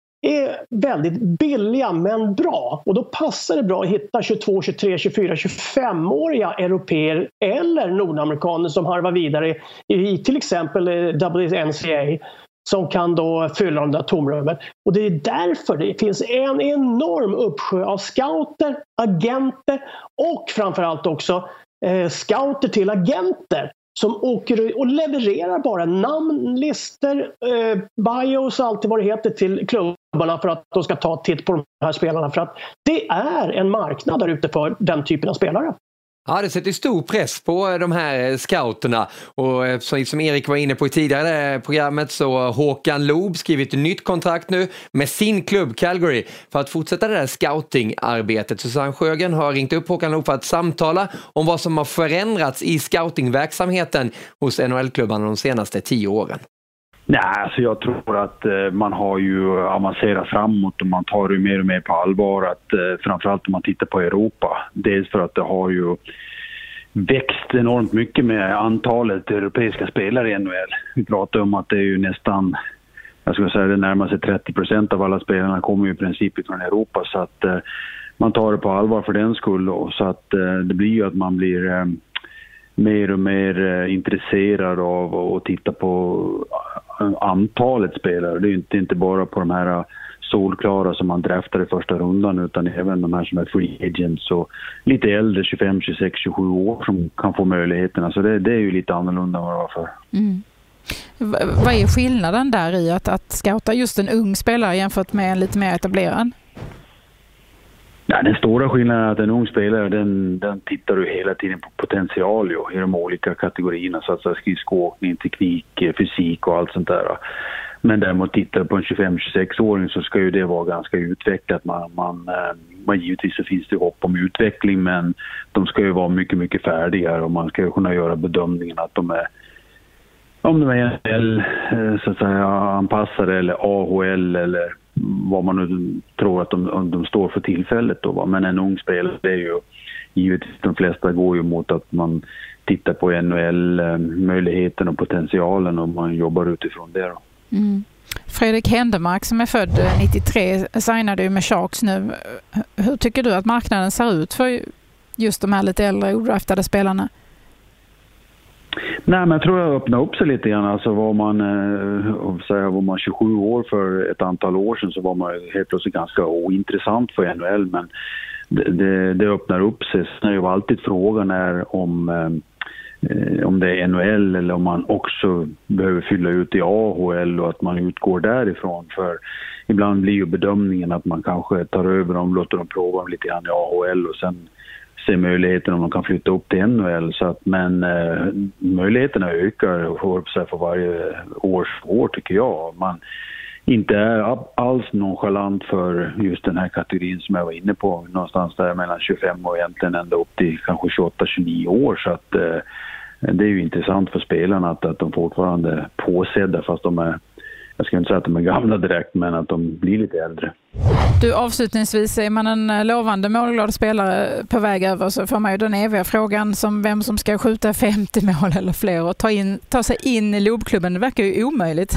är väldigt billiga men bra. Och då passar det bra att hitta 22, 23, 24, 25-åriga europeer eller nordamerikaner som harvar vidare i till exempel WNCA, som kan då fylla de där tomrummen. Och det är därför det finns en enorm uppsjö av scouter, agenter och framförallt också scouter till agenter som åker och levererar bara namnlister, bios och allt vad det heter till klubbarna för att de ska ta titt på de här spelarna. För att det är en marknad där ute för den typen av spelare. Ja, det sätter stor press på de här scouterna, och som Erik var inne på i tidigare programmet så har Håkan Loob skrivit ett nytt kontrakt nu med sin klubb Calgary för att fortsätta det där scoutingarbetet. Susanne Sjögren har ringt upp Håkan Loob för att samtala om vad som har förändrats i scoutingverksamheten hos NHL-klubbarna de senaste 10 åren. Nej, alltså jag tror att man har ju avancerat framåt och man tar det mer och mer på allvar. Att, framförallt om man tittar på Europa. Dels för att det har ju växt enormt mycket med antalet europeiska spelare i NHL. Vi pratar om att det är ju nästan, jag skulle säga det närmar sig 30% av alla spelarna kommer ju i princip från Europa. Så att man tar det på allvar för den skull. Och så att det blir ju att man blir mer och mer intresserad av att titta på antalet spelare. Det är ju inte bara på de här solklara som man draftar i första rundan, utan även de här som är free agents och lite äldre, 25, 26, 27 år som kan få möjligheterna. Så det är ju lite annorlunda än vad det var för. Mm. Vad är skillnaden där i att scouta just en ung spelare jämfört med en lite mer etablerad? Ja, den stora skillnaden är att en ung spelare, den tittar du hela tiden på potential i de olika kategorierna. Så att skridskoåkning, teknik, fysik och allt sånt där. Men däremot tittar på en 25-26-åring så ska ju det vara ganska utvecklat. Man givetvis så finns det hopp om utveckling, men de ska ju vara mycket, mycket färdigare och man ska ju kunna göra bedömningen att de är, om de är NHL så att säga anpassade eller AHL eller vad man nu tror att de står för tillfället då. Men en ung spelare, det är ju givetvis de flesta går ju mot att man tittar på NHL-möjligheten och potentialen och man jobbar utifrån det då. Mm. Fredrik Händemark som är född 93 signade ju med Sharks nu. Hur tycker du att marknaden ser ut för just de här lite äldre odraftade spelarna? Nej, men jag tror jag öppnar upp sig lite grann. Alltså var man 27 år för ett antal år sedan så var man helt plötsligt ganska ointressant för NHL, men det öppnar upp sig. Sen är ju alltid frågan är om det är NHL eller om man också behöver fylla ut i AHL och att man utgår därifrån. För ibland blir ju bedömningen att man kanske tar över dem, låter dem prova lite grann i AHL och sen ser möjligheten om man kan flytta upp till NHL. Så att, men möjligheterna ökar för varje år tycker jag. Man inte är alls nonchalant för just den här kategorin som jag var inne på. Någonstans där mellan 25 och egentligen ända upp till kanske 28-29 år. Så att det är ju intressant för spelarna att de fortfarande är påsedda fast de är, jag ska inte säga att de är gamla direkt, men att de blir lite äldre. Du, avslutningsvis, är man en lovande målglad spelare på väg över så får man ju den eviga frågan som vem som ska skjuta 50 mål eller fler och ta sig in i Lobklubben. Det verkar ju omöjligt.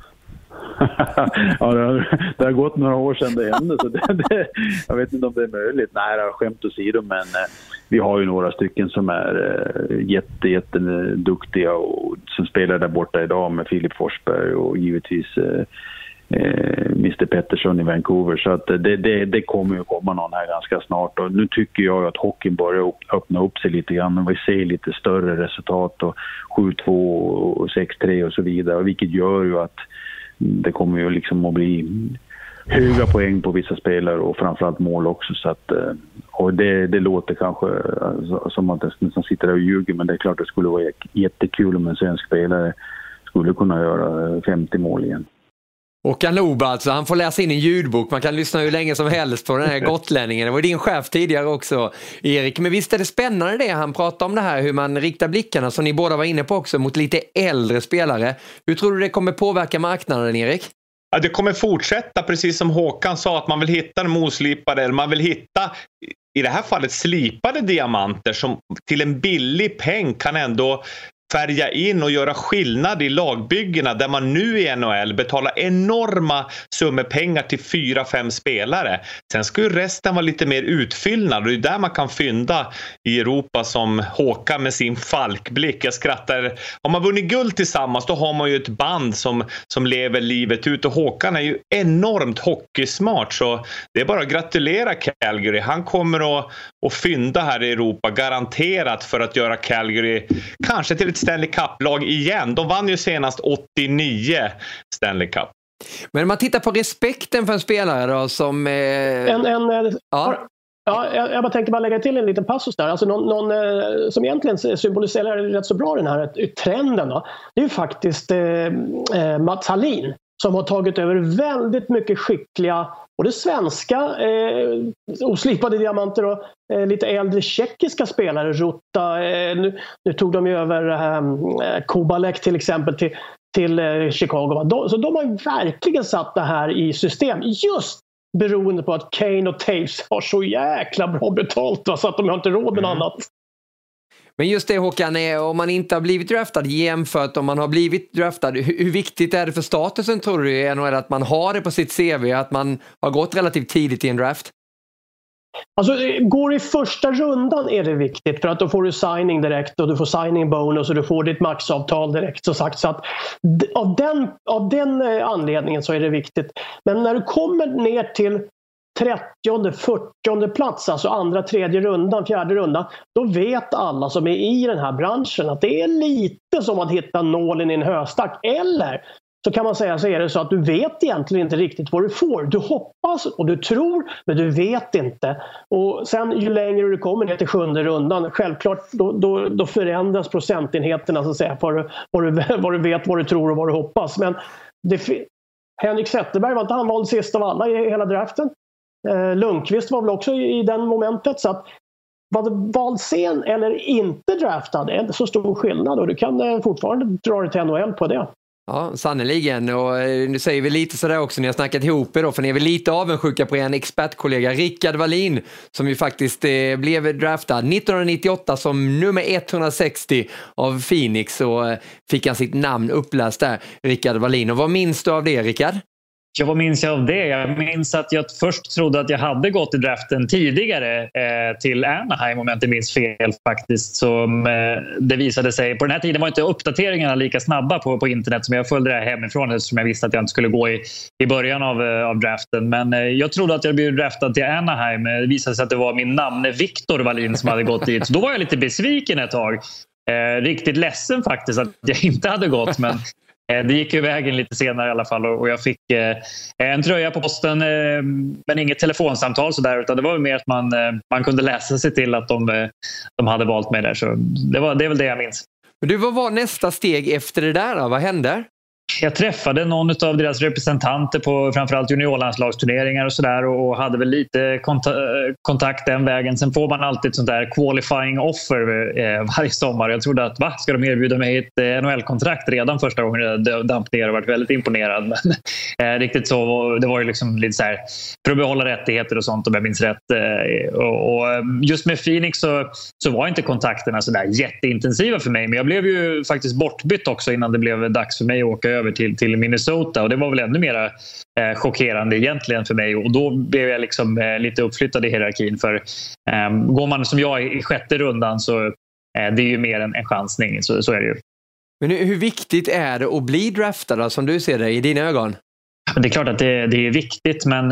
Ja, det har gått några år sedan det hände så jag vet inte om det är möjligt. Nej, det har skämt åsido, men vi har ju några stycken som är jätteduktiga och som spelar där borta idag med Filip Forsberg och givetvis Mr. Pettersson i Vancouver, så att det kommer ju komma någon här ganska snart och nu tycker jag att hockeyn börjar öppna upp sig lite grann och vi ser lite större resultat och 7-2 och 6-3 och så vidare, vilket gör ju att det kommer ju liksom att bli höga poäng på vissa spelare och framförallt mål också, så att och det låter kanske som att man sitter där och ljuger, men det är klart det skulle vara jättekul om en svensk spelare skulle kunna göra 50 mål igen. Och Anoba, alltså, han får läsa in en ljudbok. Man kan lyssna hur länge som helst på den här gotlänningen. Det var din chef tidigare också, Erik. Men visst är det spännande det han pratar om det här, hur man riktar blickarna, som ni båda var inne på också, mot lite äldre spelare. Hur tror du det kommer påverka marknaden, Erik? Ja, det kommer fortsätta, precis som Håkan sa, att man vill hitta de oslipade, eller man vill hitta, i det här fallet, slipade diamanter som till en billig peng kan ändå färga in och göra skillnad i lagbyggena där man nu i NHL betalar enorma summor pengar till 4-5 spelare. Sen ska ju resten vara lite mer utfyllnad och det är där man kan fynda i Europa som Håkan med sin falkblick. Jag skrattar. Har man vunnit guld tillsammans då har man ju ett band som lever livet ut och Håkan är ju enormt hockeysmart, så det är bara att gratulera Calgary. Han kommer att fynda här i Europa garanterat för att göra Calgary kanske till ett Stanley Cup-lag igen. De vann ju senast 89 Stanley Cup. Men om man tittar på respekten för en spelare då som... Jag bara tänkte lägga till en liten passus där. Alltså någon som egentligen symboliserar rätt så bra den här trenden då. Det är ju faktiskt Mats Hallin som har tagit över väldigt mycket skickliga både svenska oslipade diamanter och lite äldre tjeckiska spelare. Rutta, nu tog de ju över Kubalek till exempel till Chicago. Så de har verkligen satt det här i system. Just beroende på att Kane och Taves har så jäkla bra betalt, så att de har inte råd med annat. Men just det, Håkan, om man inte har blivit draftad jämfört om man har blivit draftad, hur viktigt är det för statusen, tror du, i NHL att man har det på sitt CV, att man har gått relativt tidigt i en draft? Alltså, går i första rundan är det viktigt, för att då får du signing direkt och du får signing bonus och du får ditt maxavtal direkt, så sagt. Så att av den anledningen så är det viktigt. Men när du kommer ner till 30:e, 40:e plats, alltså andra, tredje rundan, fjärde rundan, då vet alla som är i den här branschen att det är lite som att hitta nålen i en höstack. Eller så kan man säga, så är det så att du vet egentligen inte riktigt vad du får. Du hoppas och du tror, men du vet inte. Och sen ju längre du kommer ner till 7:e rundan, självklart då förändras procentenheterna, så att säga, vad du vet, vad du tror och vad du hoppas. Men Henrik Zetterberg var inte han vald sist av alla i hela draften. Lundqvist var väl också i den momentet, så att vald sen eller inte draftad är inte så stor skillnad, och du kan fortfarande dra det till NHL på det. Ja, sannoliken. Och nu säger vi lite sådär också, ni har snackat ihop er då, för ni är väl lite avundsjuka på en expertkollega, Rickard Wallin, som ju faktiskt blev draftad 1998 som nummer 160 av Phoenix, och fick han sitt namn uppläst där, Rickard Wallin. Och vad minns du av det, Rickard? Ja, vad minns jag av det? Jag minns att jag först trodde att jag hade gått i draften tidigare till Anaheim, om jag inte minns fel faktiskt. Så det visade sig, på den här tiden var inte uppdateringarna lika snabba på internet, som jag följde det här hemifrån, eftersom jag visste att jag inte skulle gå i början av draften. Men jag trodde att jag blev draftad till Anaheim. Det visade sig att det var min namne Victor Wallin som hade gått dit. Så då var jag lite besviken ett tag. Riktigt ledsen faktiskt att jag inte hade gått, men det gick ju vägen lite senare i alla fall, och jag fick en tröja på posten, men inget telefonsamtal så där, utan det var mer att man kunde läsa sig till att de hade valt mig där, så det är väl det jag minns. Men du, vad var nästa steg efter det där då? Vad hände? Jag träffade någon av deras representanter på framförallt juniorlandslagsturneringar och sådär, och hade väl lite kontakt den vägen. Sen får man alltid ett sånt där qualifying offer varje sommar. Jag trodde att ska de erbjuda mig ett NHL-kontrakt redan första gången jag damp ner, och varit väldigt imponerad. Men riktigt så, det var ju liksom lite så här för att behålla rättigheter och sånt, om jag minns rätt. Och just med Phoenix så var inte kontakterna så där jätteintensiva för mig, men jag blev ju faktiskt bortbytt också innan det blev dags för mig att åka över till Minnesota, och det var väl ännu mer chockerande egentligen för mig, och då blev jag liksom lite uppflyttad i hierarkin, för går man som jag i sjätte rundan, så det är ju mer en chansning, så är det ju. Men hur viktigt är det att bli draftad som du ser det i dina ögon? Det är klart att det är viktigt, men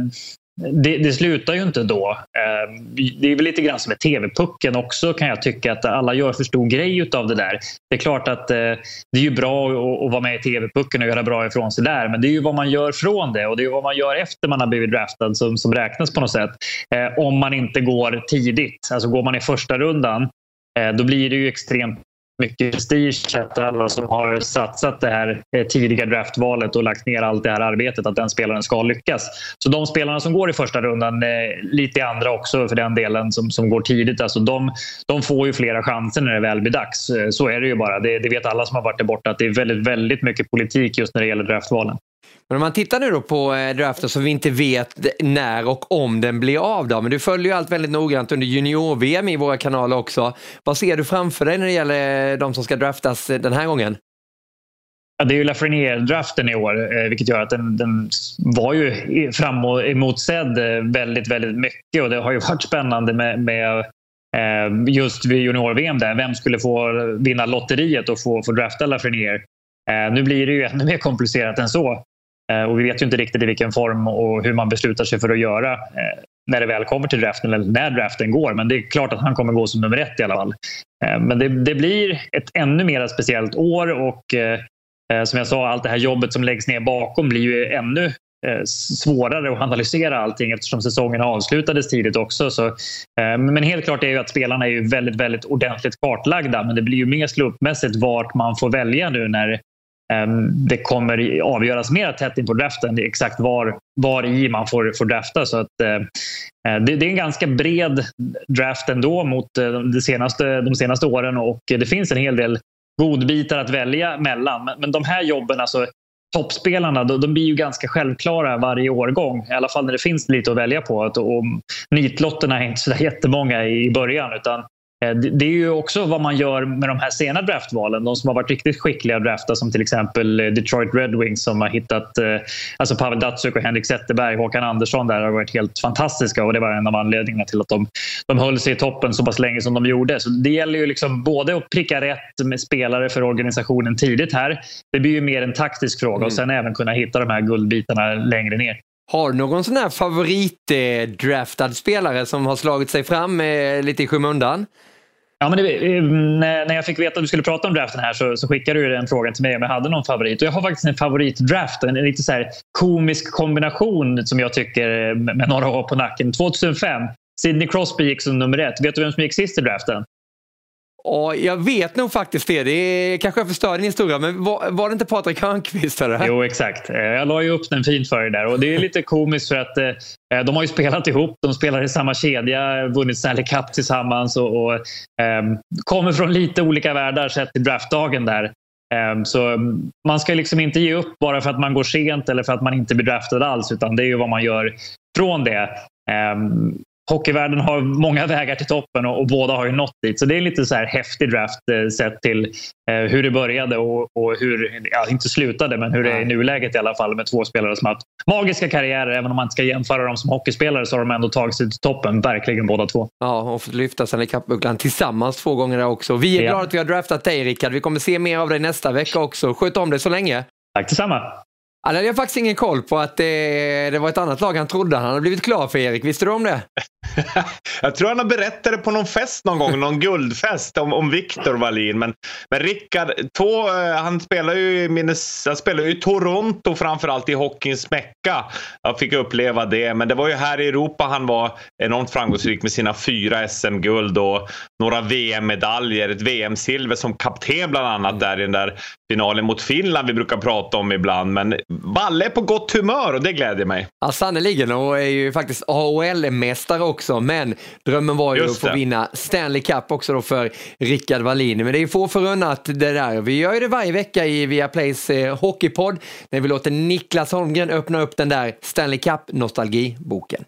det slutar ju inte då. Det är väl lite grann som med TV-pucken också, kan jag tycka, att alla gör för stor grej utav det där. Det är klart att det är ju bra att vara med i TV-pucken och göra bra ifrån sig där, men det är ju vad man gör från det, och det är vad man gör efter man har blivit draftad som räknas på något sätt. Om man inte går tidigt, alltså går man i första rundan, då blir det ju extremt mycket prestige att alla som har satsat det här tidiga draftvalet och lagt ner allt det här arbetet, att den spelaren ska lyckas. Så de spelarna som går i första rundan, lite andra också för den delen som går tidigt, alltså de får ju flera chanser när det väl blir dags. Så är det ju bara. Det vet alla som har varit där borta, att det är väldigt, väldigt mycket politik just när det gäller draftvalen. Men om man tittar nu då på draften som vi inte vet när och om den blir av då, men du följer ju allt väldigt noggrant under junior-VM i våra kanaler också. Vad ser du framför dig när det gäller de som ska draftas den här gången? Ja, det är ju Lafreniere-draften i år, vilket gör att den var ju fram och emotsedd väldigt, väldigt mycket, och det har ju varit spännande med just vid junior-VM där. Vem skulle få vinna lotteriet och få drafta Lafreniere? Nu blir det ju ännu mer komplicerat än så. Och vi vet ju inte riktigt i vilken form och hur man beslutar sig för att göra när det väl kommer till draften, eller när draften går. Men det är klart att han kommer gå som nummer 1 i alla fall. Men det blir ett ännu mer speciellt år, och som jag sa, allt det här jobbet som läggs ner bakom blir ju ännu svårare att analysera allting, eftersom säsongen avslutades tidigt också. Så, men helt klart är ju att spelarna är ju väldigt, väldigt ordentligt kartlagda, men det blir ju mer slumpmässigt vart man får välja nu när det kommer avgöras mer tätt in på draften, exakt var i man får drafta. Så att det är en ganska bred draft ändå mot de senaste åren, och det finns en hel del godbitar att välja mellan. Men de här jobben, alltså toppspelarna, de blir ju ganska självklara varje årgång. I alla fall när det finns lite att välja på. Och nitlotterna är inte så jättemånga i början, utan det är ju också vad man gör med de här sena draftvalen. De som har varit riktigt skickliga att drafta, som till exempel Detroit Red Wings som har hittat alltså Pavel Datsyuk och Henrik Zetterberg, Håkan Andersson där har varit helt fantastiska, och det var en av anledningarna till att de höll sig i toppen så pass länge som de gjorde. Så det gäller ju liksom både att pricka rätt med spelare för organisationen tidigt här. Det blir ju mer en taktisk fråga och sen även kunna hitta de här guldbitarna längre ner. Har någon sån här favoritdraftad spelare som har slagit sig fram lite i skymundan? Ja, men när jag fick veta att du skulle prata om draften här så skickade du den frågan till mig om jag hade någon favorit. Och jag har faktiskt en favoritdraft, en lite så här komisk kombination som jag tycker med några år på nacken. 2005, Sidney Crosby gick som nummer 1. Vet du vem som gick sist i draften? Ja, jag vet nog faktiskt det. Det är kanske jag förstör din historia, men var det inte Patrik Hörnqvist? Eller? Jo, exakt. Jag la ju upp den fint för dig där. Och det är lite komiskt för att de har ju spelat ihop. De spelar i samma kedja, vunnit Stanley Cup tillsammans och kommer från lite olika världar sett i draftdagen där. Så man ska liksom inte ge upp bara för att man går sent eller för att man inte blir draftad alls, utan det är ju vad man gör från det. Hockeyvärlden har många vägar till toppen och båda har ju nått dit. Så det är lite så här häftig draft sett till hur det började och hur, inte slutade, men hur det är i nuläget i alla fall, med 2 spelare som har haft magiska karriärer. Även om man inte ska jämföra dem som hockeyspelare så har de ändå tagit sig till toppen, verkligen båda 2. Ja, och fått lyfta sig i kappbucklan tillsammans 2 gånger där också. Vi är glada att vi har draftat dig, Rickard. Vi kommer se mer av dig nästa vecka också. Sköt om det så länge. Tack detsamma. Jag hade faktiskt ingen koll på att det var ett annat lag han trodde. Han hade blivit klar för Erik. Visste du om det? Jag tror han har berättat det på någon fest någon gång. Någon guldfest om Victor Wallin. Men Rickard, han spelar ju i Toronto framförallt i hockeyns mecka. Jag fick uppleva det. Men det var ju här i Europa han var enormt framgångsrik med sina 4 SM-guld och några VM-medaljer. Ett VM-silver som kapten bland annat där i den där finalen mot Finland vi brukar prata om ibland. Men Valle är på gott humör och det gläder mig. Ja, sannoliken, och är ju faktiskt AHL-mästare också, men drömmen var ju att få vinna Stanley Cup också då för Rickard Wallin. Men det är ju få förunnat det där. Vi gör ju det varje vecka i Viaplays hockeypodd när vi låter Niklas Holmgren öppna upp den där Stanley Cup-nostalgiboken.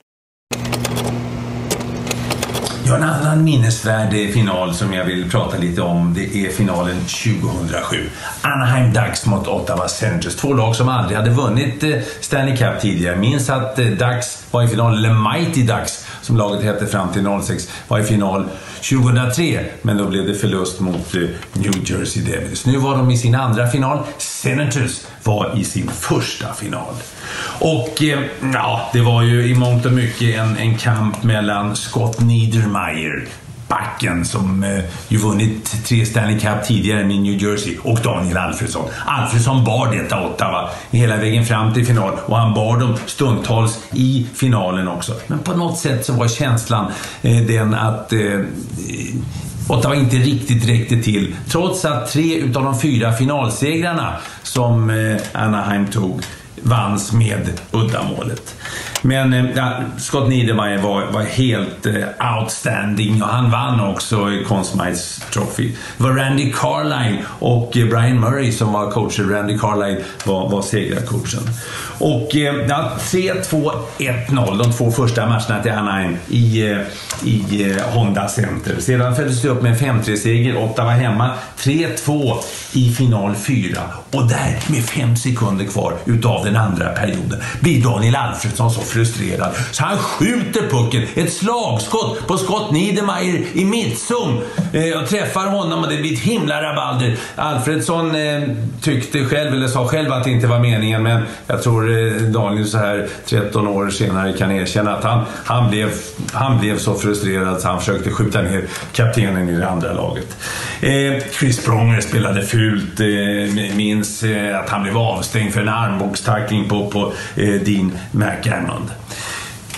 Ja, en annan minnesvärd final som jag vill prata lite om, det är finalen 2007. Anaheim Ducks mot Ottawa Senators. 2 lag som aldrig hade vunnit Stanley Cup tidigare. Minns att Ducks var i final, eller Mighty Ducks som laget hette fram till 06, var i final 2003. Men då blev det förlust mot New Jersey Devils. Nu var de i sin andra final. Senators var i sin första final. Och det var ju i mångt och mycket en kamp mellan Scott Niedermayer, backen som ju vunnit 3 Stanley Cup tidigare med New Jersey, och Daniel Alfredsson. Alfredsson bar detta Ottawa hela vägen fram till final, och han bar dem stundtals i finalen också. Men på något sätt så var känslan den att Ottawa inte riktigt räckte till, trots att 3 utav de 4 finalsegrarna som Anaheim tog vanns med uddamålet. Men Scott Niedermayer var helt outstanding, och han vann också Conn Smythe Trophy. Det var Randy Carlyle och Brian Murray som var coacher. Randy Carlyle var segrarcoachen. Och 3-2, 1-0 de 2 första matcherna till Anaheim i Honda Center. Sedan följdes det upp med en 5-3-seger. Ottawa hemma 3-2 i final 4. Och där med 5 sekunder kvar utav den andra perioden blir Daniel Alfredsson så frustrerad så han skjuter pucken, ett slagskott på Scott Niedermayer i mittzon och träffar honom, och det blir ett himla rabalder. Alfredsson tyckte själv, eller sa själv, att det inte var meningen, men jag tror Daniel så här 13 år senare kan erkänna att han blev så frustrerad så han försökte skjuta ner kaptenen i det andra laget. Chris Pronger spelade fult, minns att han blev avstängd för en armbågstackling på Dean McAmmond.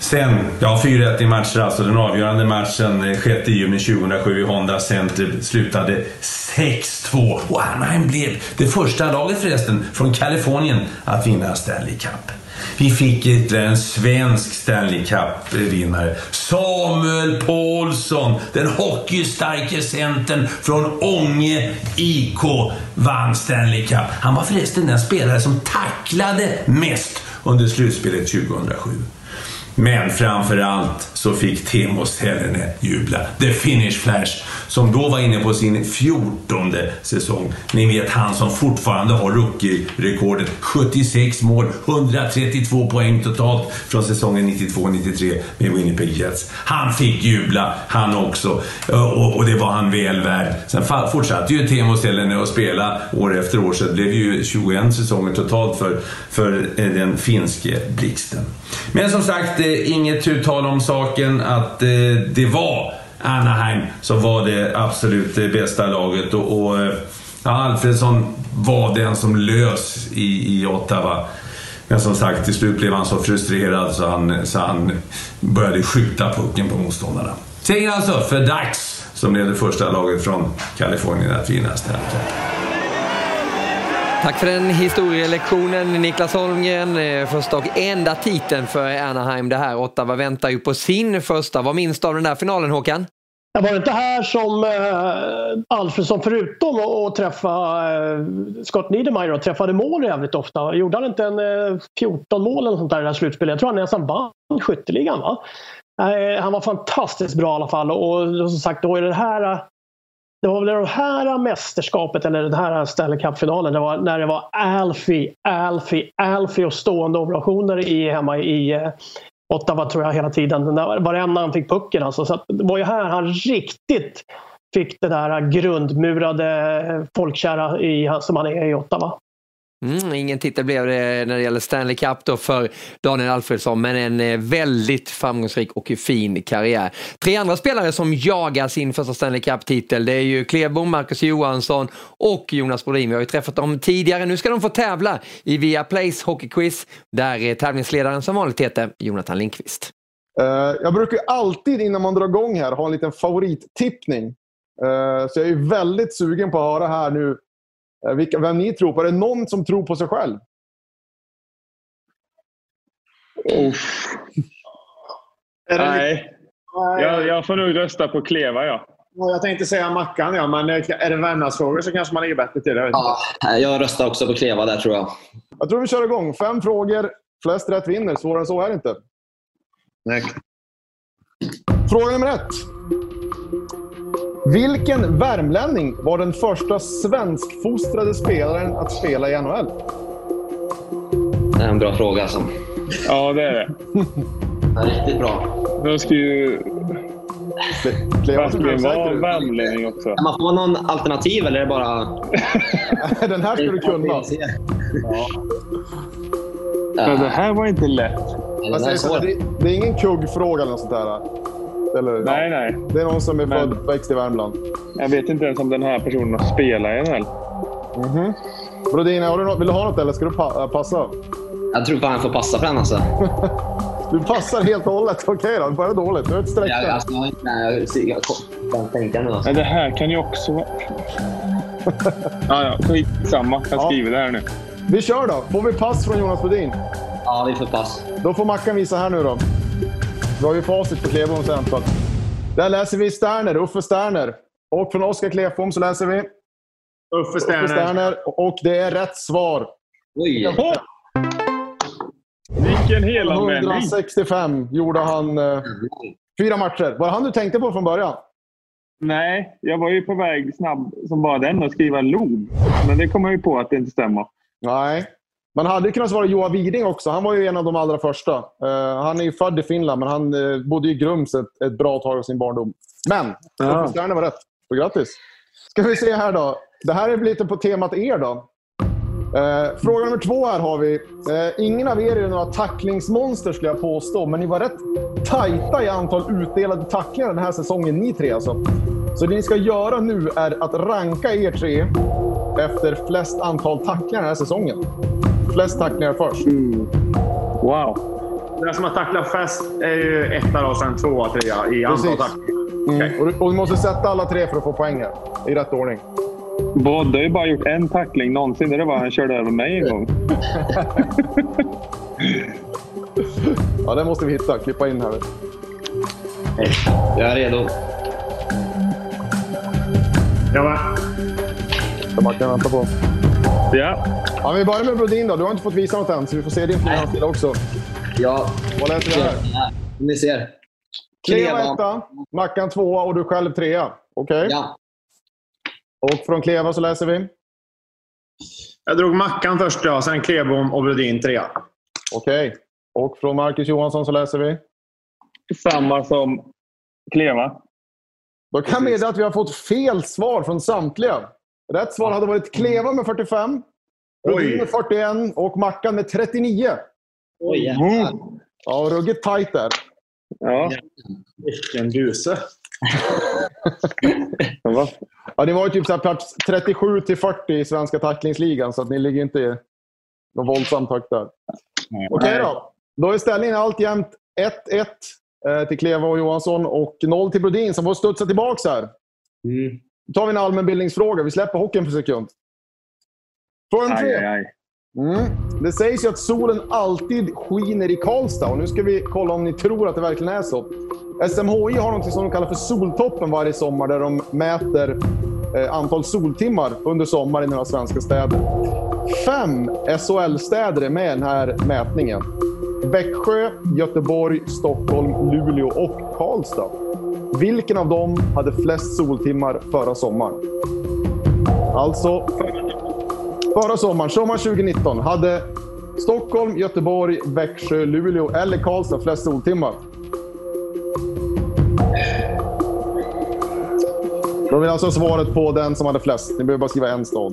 Sen, 4-1 i matcher, alltså den avgörande matchen 6 juni 2007 i Honda Center slutade 6-2 och Anaheim blev det första laget förresten från Kalifornien att vinna Stanley Cup. Vi fick en svensk Stanley Cup-vinnare, Samuel Paulsson, den hockeystarke centern från Ånge IK, vann Stanley Cup. Han var förresten den spelare som tacklade mest under slutspelet 2007. Men framförallt så fick Teemu Selänne jubla. The Finnish Flash, som då var inne på sin 14:e säsong. Ni vet, han som fortfarande har rookie-rekordet. 76 mål, 132 poäng totalt från säsongen 92-93 med Winnipeg Jets. Han fick jubla, han också. Och det var han väl värd. Sen fortsatte ju Teemu Selänne att spela år efter år. Så det blev ju 21 säsonger totalt för den finske blixten. Men som sagt, inget uttal om saken att det var Anaheim som var det absolut bästa laget och Alfredsson var den som lös i Ottawa. Men som sagt, till slut blev han så frustrerad så han började skjuta pucken på motståndarna. Säger alltså för Ducks, som blev det första laget från Kalifornien att vinna Stanley Cup. Tack för den historielektionen, Niklas Holmgren. Första och enda titeln för Anaheim det här. Ottawa väntar ju på sin första. Vad minns du av den där finalen, Håkan? Det var inte här som Alfredsson, förutom att träffa Scott Niedermayer, och träffade mål jävligt ofta. Gjorde han inte en 14 mål eller sånt där i det här slutspelet? Jag tror han nästan vann skytteligan, va? Han var fantastiskt bra i alla fall. Och som sagt, då är det var väl det här mästerskapet, eller den här Stanley Cup-finalen, det var när det var Alfie och stående operationer hemma i Ottawa, tror jag, hela tiden. Varenda han fick pucken. Alltså. Så det var ju här han riktigt fick det där grundmurade folkkära som han är i Ottawa. Ingen titel blev det när det gäller Stanley Cup då för Daniel Alfredsson, men en väldigt framgångsrik och fin karriär. 3 andra spelare som jagar sin första Stanley Cup-titel, det är ju Klebom, Marcus Johansson och Jonas Brodin. Vi har ju träffat dem tidigare. Nu ska de få tävla i Viaplays hockeyquiz, där tävlingsledaren som vanligt heter Jonathan Lindqvist. Jag brukar alltid innan man drar igång här ha en liten favorittippning. Så jag är väldigt sugen på att höra här nu vem ni tror på. Är det någon som tror på sig själv? Nej. Jag får nog rösta på Kleva, ja. Jag tänkte säga Mackan, ja. Men är det vännersfrågor så kanske man är bättre till det. Jag röstar också på Kleva där, tror jag. Jag tror vi kör igång. 5 frågor. Flest rätt vinner. Svårare än så är det inte. Nej. Fråga nummer 1. Vilken värmlänning var den första svenskfostrade spelaren att spela i NHL? Det är en bra fråga alltså. Ja, det är det. Ja, riktigt bra. Jag ska ju verkligen vara värmlänning också. Kan man få någon alternativ eller är det bara... Den här ska du kunna. Ja. Det här var inte lätt. Det är ingen kuggfråga eller något sånt där. Eller, nej. Det är någon som är född och växt i Värmland. Jag vet inte ens om den här personen har spelat i NHL. Brodin, vill du ha något eller ska du passa? Jag tror fan jag får passa för den alltså. Du passar helt och hållet. Okej då, bara dåligt. Du är ett streck. Jag kan tänka nu. Det här kan ju också vara... skitsamma. Jag skriver det här nu. Vi kör då. Får vi pass från Jonas Brodin? Ja, vi får pass. Då får Mackan visa här nu då. Vi har ju facit på Klebom sen. Där läser vi Uffe Sterner. Och från Oskar Klefbom så läser vi Uffe Sterner. Och det är rätt svar. Oj! Vilken helanvändning. 165 gjorde han 4 matcher. Var det han du tänkte på från början? Nej, jag var ju på väg snabb som bara den och skriva Lob. Men det kom jag ju på att det inte stämmer. Nej. Man hade ju kunnat svara Joa Widing också. Han var ju en av de allra första. Han är ju född i Finland, men han bodde i Grums ett bra tag av sin barndom. Men, Sterner var rätt. Så grattis. Ska vi se här då. Det här är lite på temat er då. Fråga nummer 2 här har vi. Ingen av er är några tacklingsmonster skulle jag påstå. Men ni var rätt tajta i antal utdelade tacklingar den här säsongen, ni 3 alltså. Så det ni ska göra nu är att ranka er 3 efter flest antal tacklingar den här säsongen. Flest tacklingar först. Wow. Den som har tacklat fast är ju 1 och sen 2, 3 i antal tacklingar. Okay. Och du måste sätta alla 3 för att få poäng här. I rätt ordning. Brodde har ju bara gjort en tackling någonsin. Det var han körde över mig en gång. Ja, det måste vi hitta. Klippa in här. Jag är redo. Ja, va? Så man kan vänta på. Ja. Ja, vi börjar med Brodin då. Du har inte fått visa något än, så vi får se din finalstil också. Ja. Vad läser vi här? Ni ser. Kleva 1, Mackan 2 och du själv 3. Okej. Ja. Och från Kleva så läser vi? Jag drog Mackan först, ja. Sen Klebom och Brodin 3. Okej. Och från Marcus Johansson så läser vi? Samma som Kleva. Då kan vi att vi har fått fel svar från samtliga. Rätt svar hade varit Kleva med 45, Brodin med 41 och Mackan med 39. Oj, ja, ruggigt tajt där. Ja. Vilken buse. Ja, det var ju typ så här plats 37-40 i svenska tacklingsligan, så att ni ligger inte i någon våldsam takt där. Okej då. Då är ställningen alltjämt 1-1 till Kleva och Johansson och 0 till Brodin som får studsa tillbaka här. Då tar vi en allmänbildningsfråga. Vi släpper hockeyn för sekund. Frågan 3. Det sägs ju att solen alltid skiner i Karlstad. Och nu ska vi kolla om ni tror att det verkligen är så. SMHI har något som de kallar för soltoppen varje sommar. Där de mäter antal soltimmar under sommaren i några svenska städer. 5 SHL-städer är med i den här mätningen. Växjö, Göteborg, Stockholm, Luleå och Karlstad. Vilken av dem hade flest soltimmar förra sommaren? Alltså, förra sommaren 2019, hade Stockholm, Göteborg, Växjö, Luleå eller Karlstad flest soltimmar? Då vill alltså svaret på den som hade flest. Ni behöver bara skriva en stad.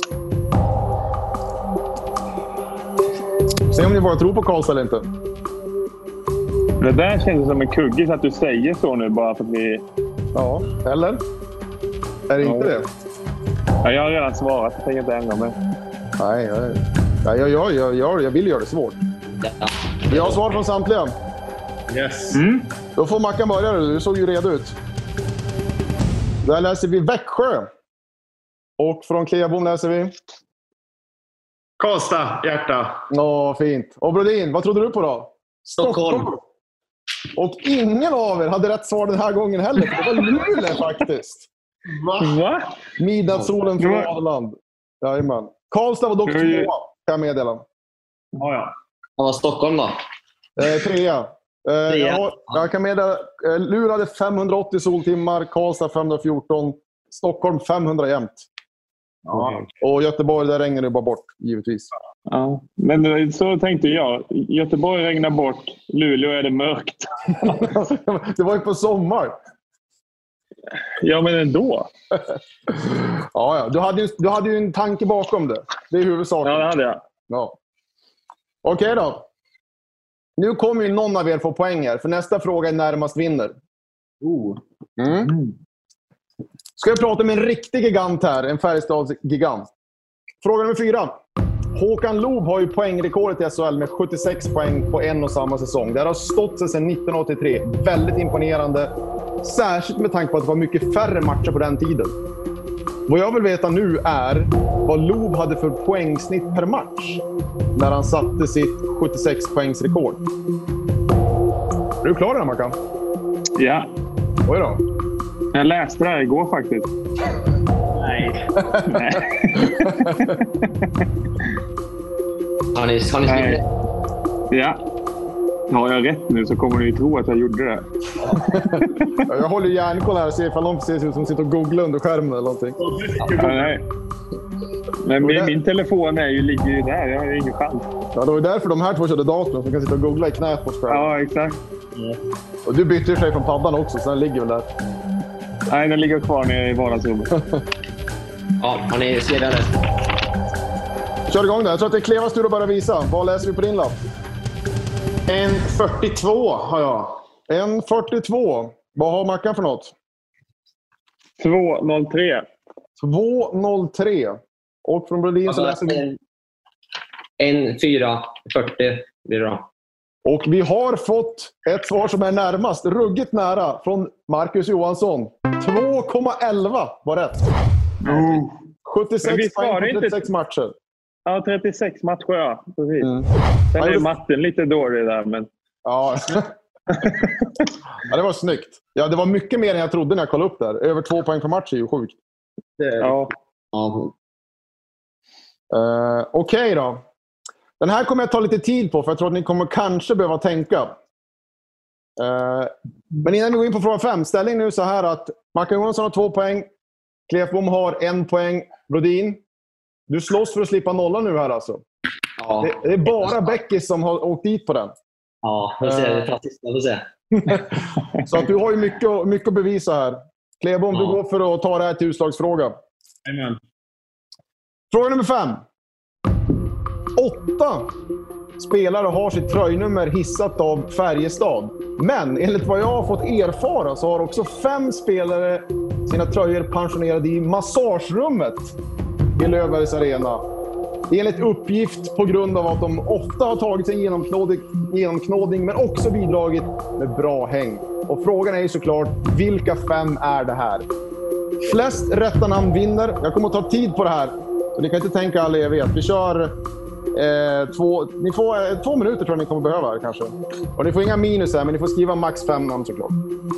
Se om ni bara tror på Karlstad eller inte. Det där känns som en kuggis att du säger så nu bara för att vi... Ja, eller? Är det inte det? Ja, jag har redan svarat. Jag tänker inte ändra mig. Nej, jag vill göra det svårt. Vi har svar från samtliga. Yes. Då får Mackan börja. Du såg ju redo ut. Där läser vi Växjö. Och från Klebom läser vi? Karlstad, hjärta. Ja, fint. Och Brodin, vad trodde du på då? Stockholm. Och ingen av er hade rätt svar den här gången heller. Det var Luleå faktiskt. Va? Midnattssolen från Åland. Jajamän. Karlstad var dock 2, kan jag meddela. Ja. Vad var Stockholm då? 3. Jag kan meddela. Luleå hade 580 soltimmar. Karlstad 514. Stockholm 500 jämt. Ja. Och Göteborg, där regnar det bara bort, givetvis. Ja, men så tänkte jag. Göteborg regnar bort. Luleå är det mörkt. Det var ju på sommar. Ja, men ändå. Ja. Du hade ju en tanke bakom det. Det är huvudsaken. Ja, det hade jag. Ja. Okej då. Nu kommer ju någon av er få poäng här. För nästa fråga är närmast vinner. Ska jag prata med en riktig gigant här. En Färjestadsgigant. Fråga nummer 4. Håkan Loob har ju poängrekordet i SHL med 76 poäng på en och samma säsong. Det har stått sig sedan 1983. Väldigt imponerande. Särskilt med tanke på att det var mycket färre matcher på den tiden. Vad jag vill veta nu är vad Loob hade för poängsnitt per match när han satte sitt 76-poängsrekord. Är du klar där, Mackan? Ja. Oj då. Jag läste det här igår faktiskt. Nej. Har ni skrivit? Ja. Har jag rätt nu så kommer ni tro att jag gjorde det. Jag håller järnkoll här och ser ifall de ser ut som sitter och googlar under skärmen eller någonting. Nej. Men min telefon ligger ju där. Jag har ingen chans. Ja, det var därför de här två körde datorn. Så kan sitta och googla i knät på skärmen. Ja, exakt. Och du bytte sig från paddan också, så den ligger väl där. Nej, den ligger kvar nere i vardagsrummet. Ja, har ni skrivit det? Kör igång där. Jag tror att det är Klevas tur att bara visa. Vad läser vi på din lapp? 1,42 har jag. 1,42. Vad har Mackan för något? 2,03. 2,03. Och från Brodin så läser vi... 1,440 blir det då. Och vi har fått ett svar som är närmast, ruggigt nära, från Marcus Johansson. 2,11 var rätt. 76 poäng på 36 matcher. Ja, 36 matcher, ja. Precis. Sen är matten lite dålig där, men... Ja. Ja, det var snyggt. Ja, det var mycket mer än jag trodde när jag kollade upp där. Över 2 poäng per match är ju sjukt. Ja. Okej då. Den här kommer jag ta lite tid på, för jag tror att ni kommer kanske behöva tänka. Men innan vi går in på fråga 5, ställning nu så här att Mackan Johansson har 2 poäng. Klefbom har 1 poäng. Brodin, du slåss för att slippa nolla nu här alltså. Ja. Det är bara Beckis som har åkt dit på den. Ja, jag ser det. Jag se. Så att du har ju mycket att bevisa här. Klefbom, du går för att ta det här till utslagsfråga. Amen. Fråga nummer 5. 8 spelare har sitt tröjnummer hissat av Färjestad. Men enligt vad jag har fått erfara så har också 5 spelare sina tröjor pensionerade i massagerummet i Löfbergs Arena. Enligt uppgift på grund av att de ofta har tagit sig genomknådning men också bidragit med bra häng. Och frågan är ju såklart, vilka 5 är det här? Flest rätta namn vinner. Jag kommer att ta tid på det här. Så ni kan inte tänka all evighet. Vi kör 2 minuter tror jag ni kommer behöva här, kanske. Och ni får inga minus här, men ni får skriva max 5 namn såklart.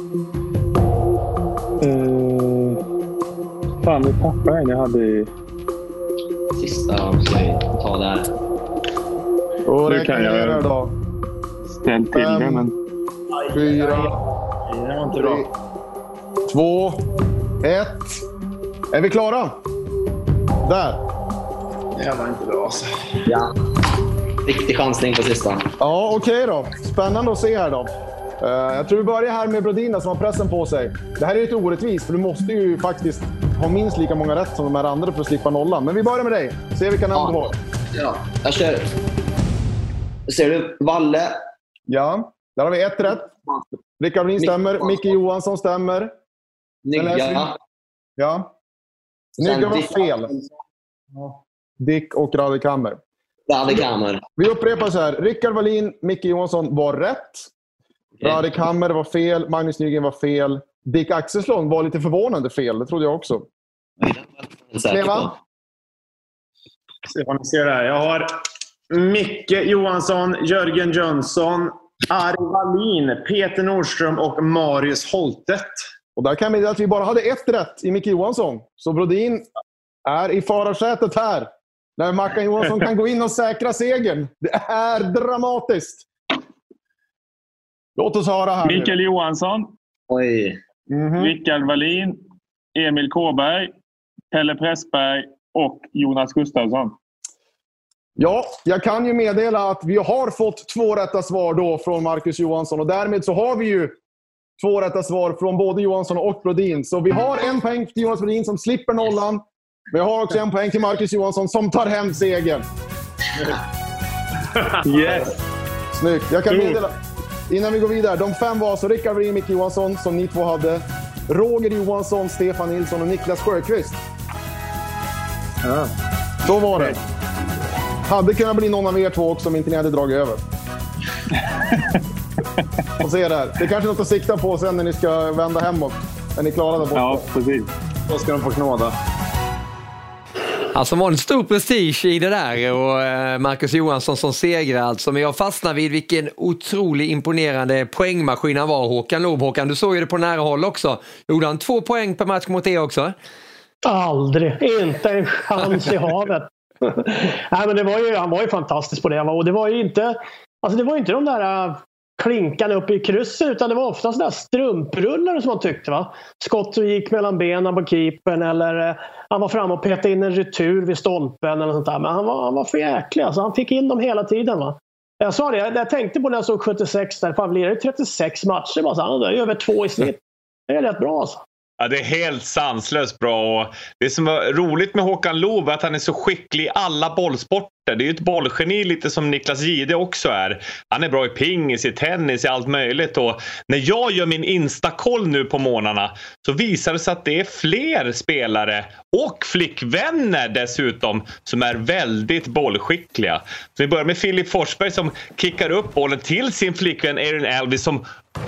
Fan, det tappade jag hade i... Sista ska vi ta där. Och det kan jag göra då. Ställ till det, men... 4, det var inte bra. 2, 1. Är vi klara? Där. Det var inte bra alltså. Ja. Riktig chansning på sista. Ja, okej då. Spännande att se här då. Jag tror vi börjar här med Brodina som har pressen på sig. Det här är lite orättvist, för du måste ju faktiskt ha minst lika många rätt som de här andra för att slippa nollan. Men vi börjar med dig. Se vilka namn du har. Ja, jag kör. Ser du? Valle. Ja, där har vi 1 rätt. Rickard Wallin stämmer. Micke Johansson stämmer. Nygga. Ja. Nygga var fel. Dick och Radek Hammer. Vi upprepar så här. Rickard Wallin, Micke Johansson var rätt. Radek Hammer var fel. Magnus Nygren var fel. Dick Axelsson var lite förvånande fel. Det trodde jag också. Leva? Se vad ni ser där. Jag har Micke Johansson, Jörgen Jönsson, Ari Wallin, Peter Nordström och Marius Holtet. Och där kan vi att vi bara hade 1 rätt i Micke Johansson. Så Brodin är i fararsätet här. När Mackan Johansson kan gå in och säkra segern. Det är dramatiskt. Låt oss höra här. Mikael Johansson. Oj. Rickard Wallin. Emil Kåberg. Pelle Pressberg. Och Jonas Gustafsson. Ja, jag kan ju meddela att vi har fått 2 rätta svar då från Marcus Johansson. Och därmed så har vi ju 2 rätta svar från både Johansson och Brodin. Så vi har 1 poäng till Jonas Brodin som slipper nollan. Men jag har också 1 poäng till Marcus Johansson som tar hem segern. Yes. Snyggt. Jag kan meddela, innan vi går vidare, de 5 var så Rickard Wallin, Micke Johansson som ni 2 hade. Roger Johansson, Stefan Nilsson och Niklas Sjöqvist. Ja. Så var det. Hade kunnat bli någon av er 2 också om inte ni hade dragit över. Och se där. Det är kanske något att sikta på sen när ni ska vända hemåt. När ni klarar det borta. Ja, precis. Då ska de få knåda. Alltså var en stor prestige i det där och Marcus Johansson som segrar alltså. Men jag fastnar vid vilken otroligt imponerande poängmaskin han var, Håkan Loob. Håkan, du såg ju det på nära håll också. Gjorde han 2 poäng per match mot er också? Aldrig. Inte en chans i havet. Nej, men han var ju fantastisk på det. Och det var ju inte de där klinkarna upp i krysset, utan det var ofta sådär strumprullar som man tyckte, va? Skott som gick mellan benen på keepern, eller han var framme och petade in en retur vid stolpen eller sånt där. Men han var för jäklig, alltså. Han fick in dem hela tiden, va? Jag sa det, jag tänkte på när jag såg 76 där, fan blir det 36 matcher bara, så han är över 2 i snitt. Det är rätt bra alltså. Ja, det är helt sanslöst bra. Och det som var roligt med Håkan Loob är att han är så skicklig i alla bollsporter. Det är ju ett bollgeni lite som Niklas Gide också är. Han är bra i pingis, i tennis, i allt möjligt. Och när jag gör min Instakoll nu på månaderna så visar det sig att det är fler spelare och flickvänner dessutom som är väldigt bollskickliga. Så vi börjar med Filip Forsberg som kickar upp bollen till sin flickvän Erin Elvis som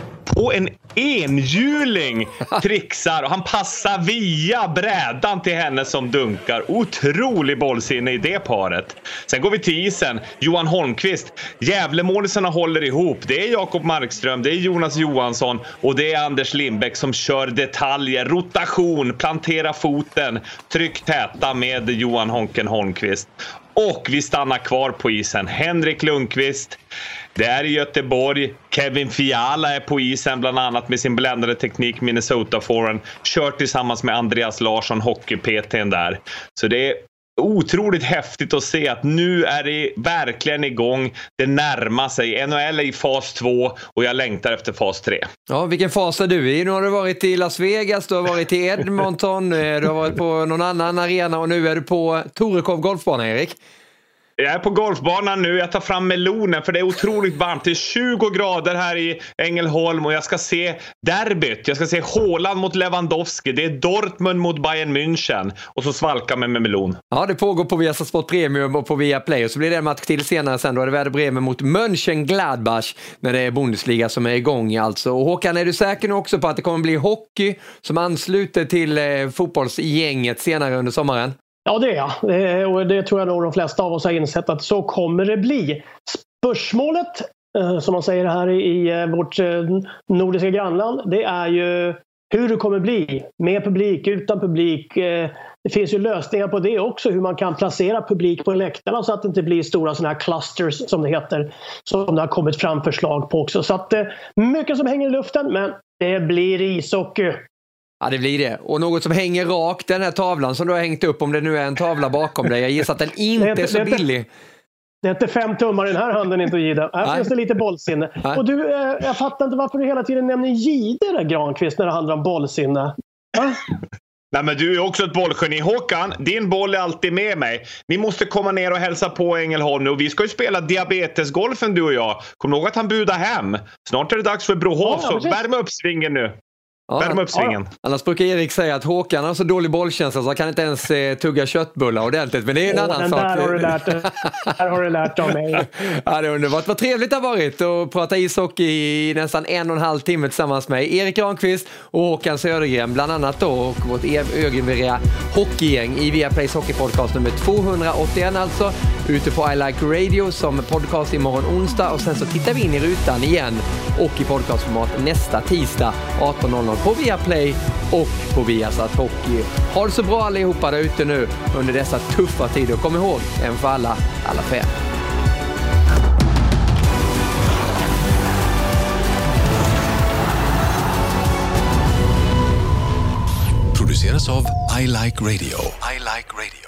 på en enhjuling trixar och han passar via brädan till henne som dunkar. Otrolig bollsinne i det paret. Sen går vi till isen. Johan Holmqvist. Gävlemålisarna håller ihop. Det är Jakob Markström, det är Jonas Johansson och det är Anders Lindbäck som kör detaljer, rotation, plantera foten, tryck täta med Johan Honken Holmqvist. Och vi stannar kvar på isen. Henrik Lundqvist. Det är i Göteborg. Kevin Fiala är på isen bland annat med sin bländande teknik Minnesota-foren. Kört tillsammans med Andreas Larsson, hockey-PT:n där. Så det är otroligt häftigt att se att nu är det verkligen igång. Det närmar sig. NHL är i fas 2 och jag längtar efter fas 3. Ja, vilken fas är du i? Nu har du varit i Las Vegas, du har varit i Edmonton, du har varit på någon annan arena och nu är du på Torekov golfbana, Erik. Jag är på golfbanan nu, jag tar fram melonen för det är otroligt varmt. Det är 20 grader här i Ängelholm och jag ska se derbyt. Jag ska se Haaland mot Lewandowski. Det är Dortmund mot Bayern München. Och så svalkar med melon. Ja, det pågår på Viasat Sport Premium och på Viaplay. Och så blir det en match till senare sen. Då är det Werder Bremen mot Mönchengladbach när det är Bundesliga som är igång alltså. Och Håkan, är du säker nu också på att det kommer bli hockey som ansluter till fotbollsgänget senare under sommaren? Ja, det är jag. Och det tror jag nog de flesta av oss har insett att så kommer det bli. Spörsmålet, som man säger här i vårt nordiska grannland, det är ju hur det kommer bli. Med publik, utan publik. Det finns ju lösningar på det också. Hur man kan placera publik på läktarna så att det inte blir stora sådana här clusters som det heter. Som det har kommit fram förslag på också. Så att mycket som hänger i luften, men det blir ishockey. Ja, det blir det. Och något som hänger rakt, den här tavlan som du har hängt upp, om det nu är en tavla bakom dig. Jag gissar att den inte är så billig. Det är inte 5 tummar i den här handen, inte Gide. Här finns det lite bollsinne. Nej. Och du, jag fattar inte varför du hela tiden nämner Gide där, Granqvist, när det handlar om bollsinne. Ja? Nej, men du är också ett bollgeni. Håkan, din boll är alltid med mig. Ni måste komma ner och hälsa på Ängelholm nu. Och vi ska ju spela diabetesgolfen, du och jag. Kom ihåg att han budar hem. Snart är det dags för Brohof, så värm upp svingen nu. Värm upp svingen. Ja. Annars brukar Erik säga att Håkan har så dålig bollkänsla så han kan inte ens tugga köttbullar ordentligt. Men det är en annan sak. Där har du lärt av mig. Ja, det är underbart. Vad trevligt det har varit att prata ishockey i nästan 1,5 timme tillsammans med Erik Granqvist och Håkan Södergren bland annat då. Och vårt ögonvärdiga hockeygäng i Viaplays hockeypodcast nummer 281 alltså. Ute på I Like Radio som podcast imorgon onsdag. Och sen så tittar vi in i rutan igen och i podcastformat nästa tisdag 18.00 på Viaplay och på Viasat Hockey. Ha det så bra allihopa där ute nu under dessa tuffa tider. Kom ihåg, en för alla fem. Produceras av I Like Radio. I Like Radio.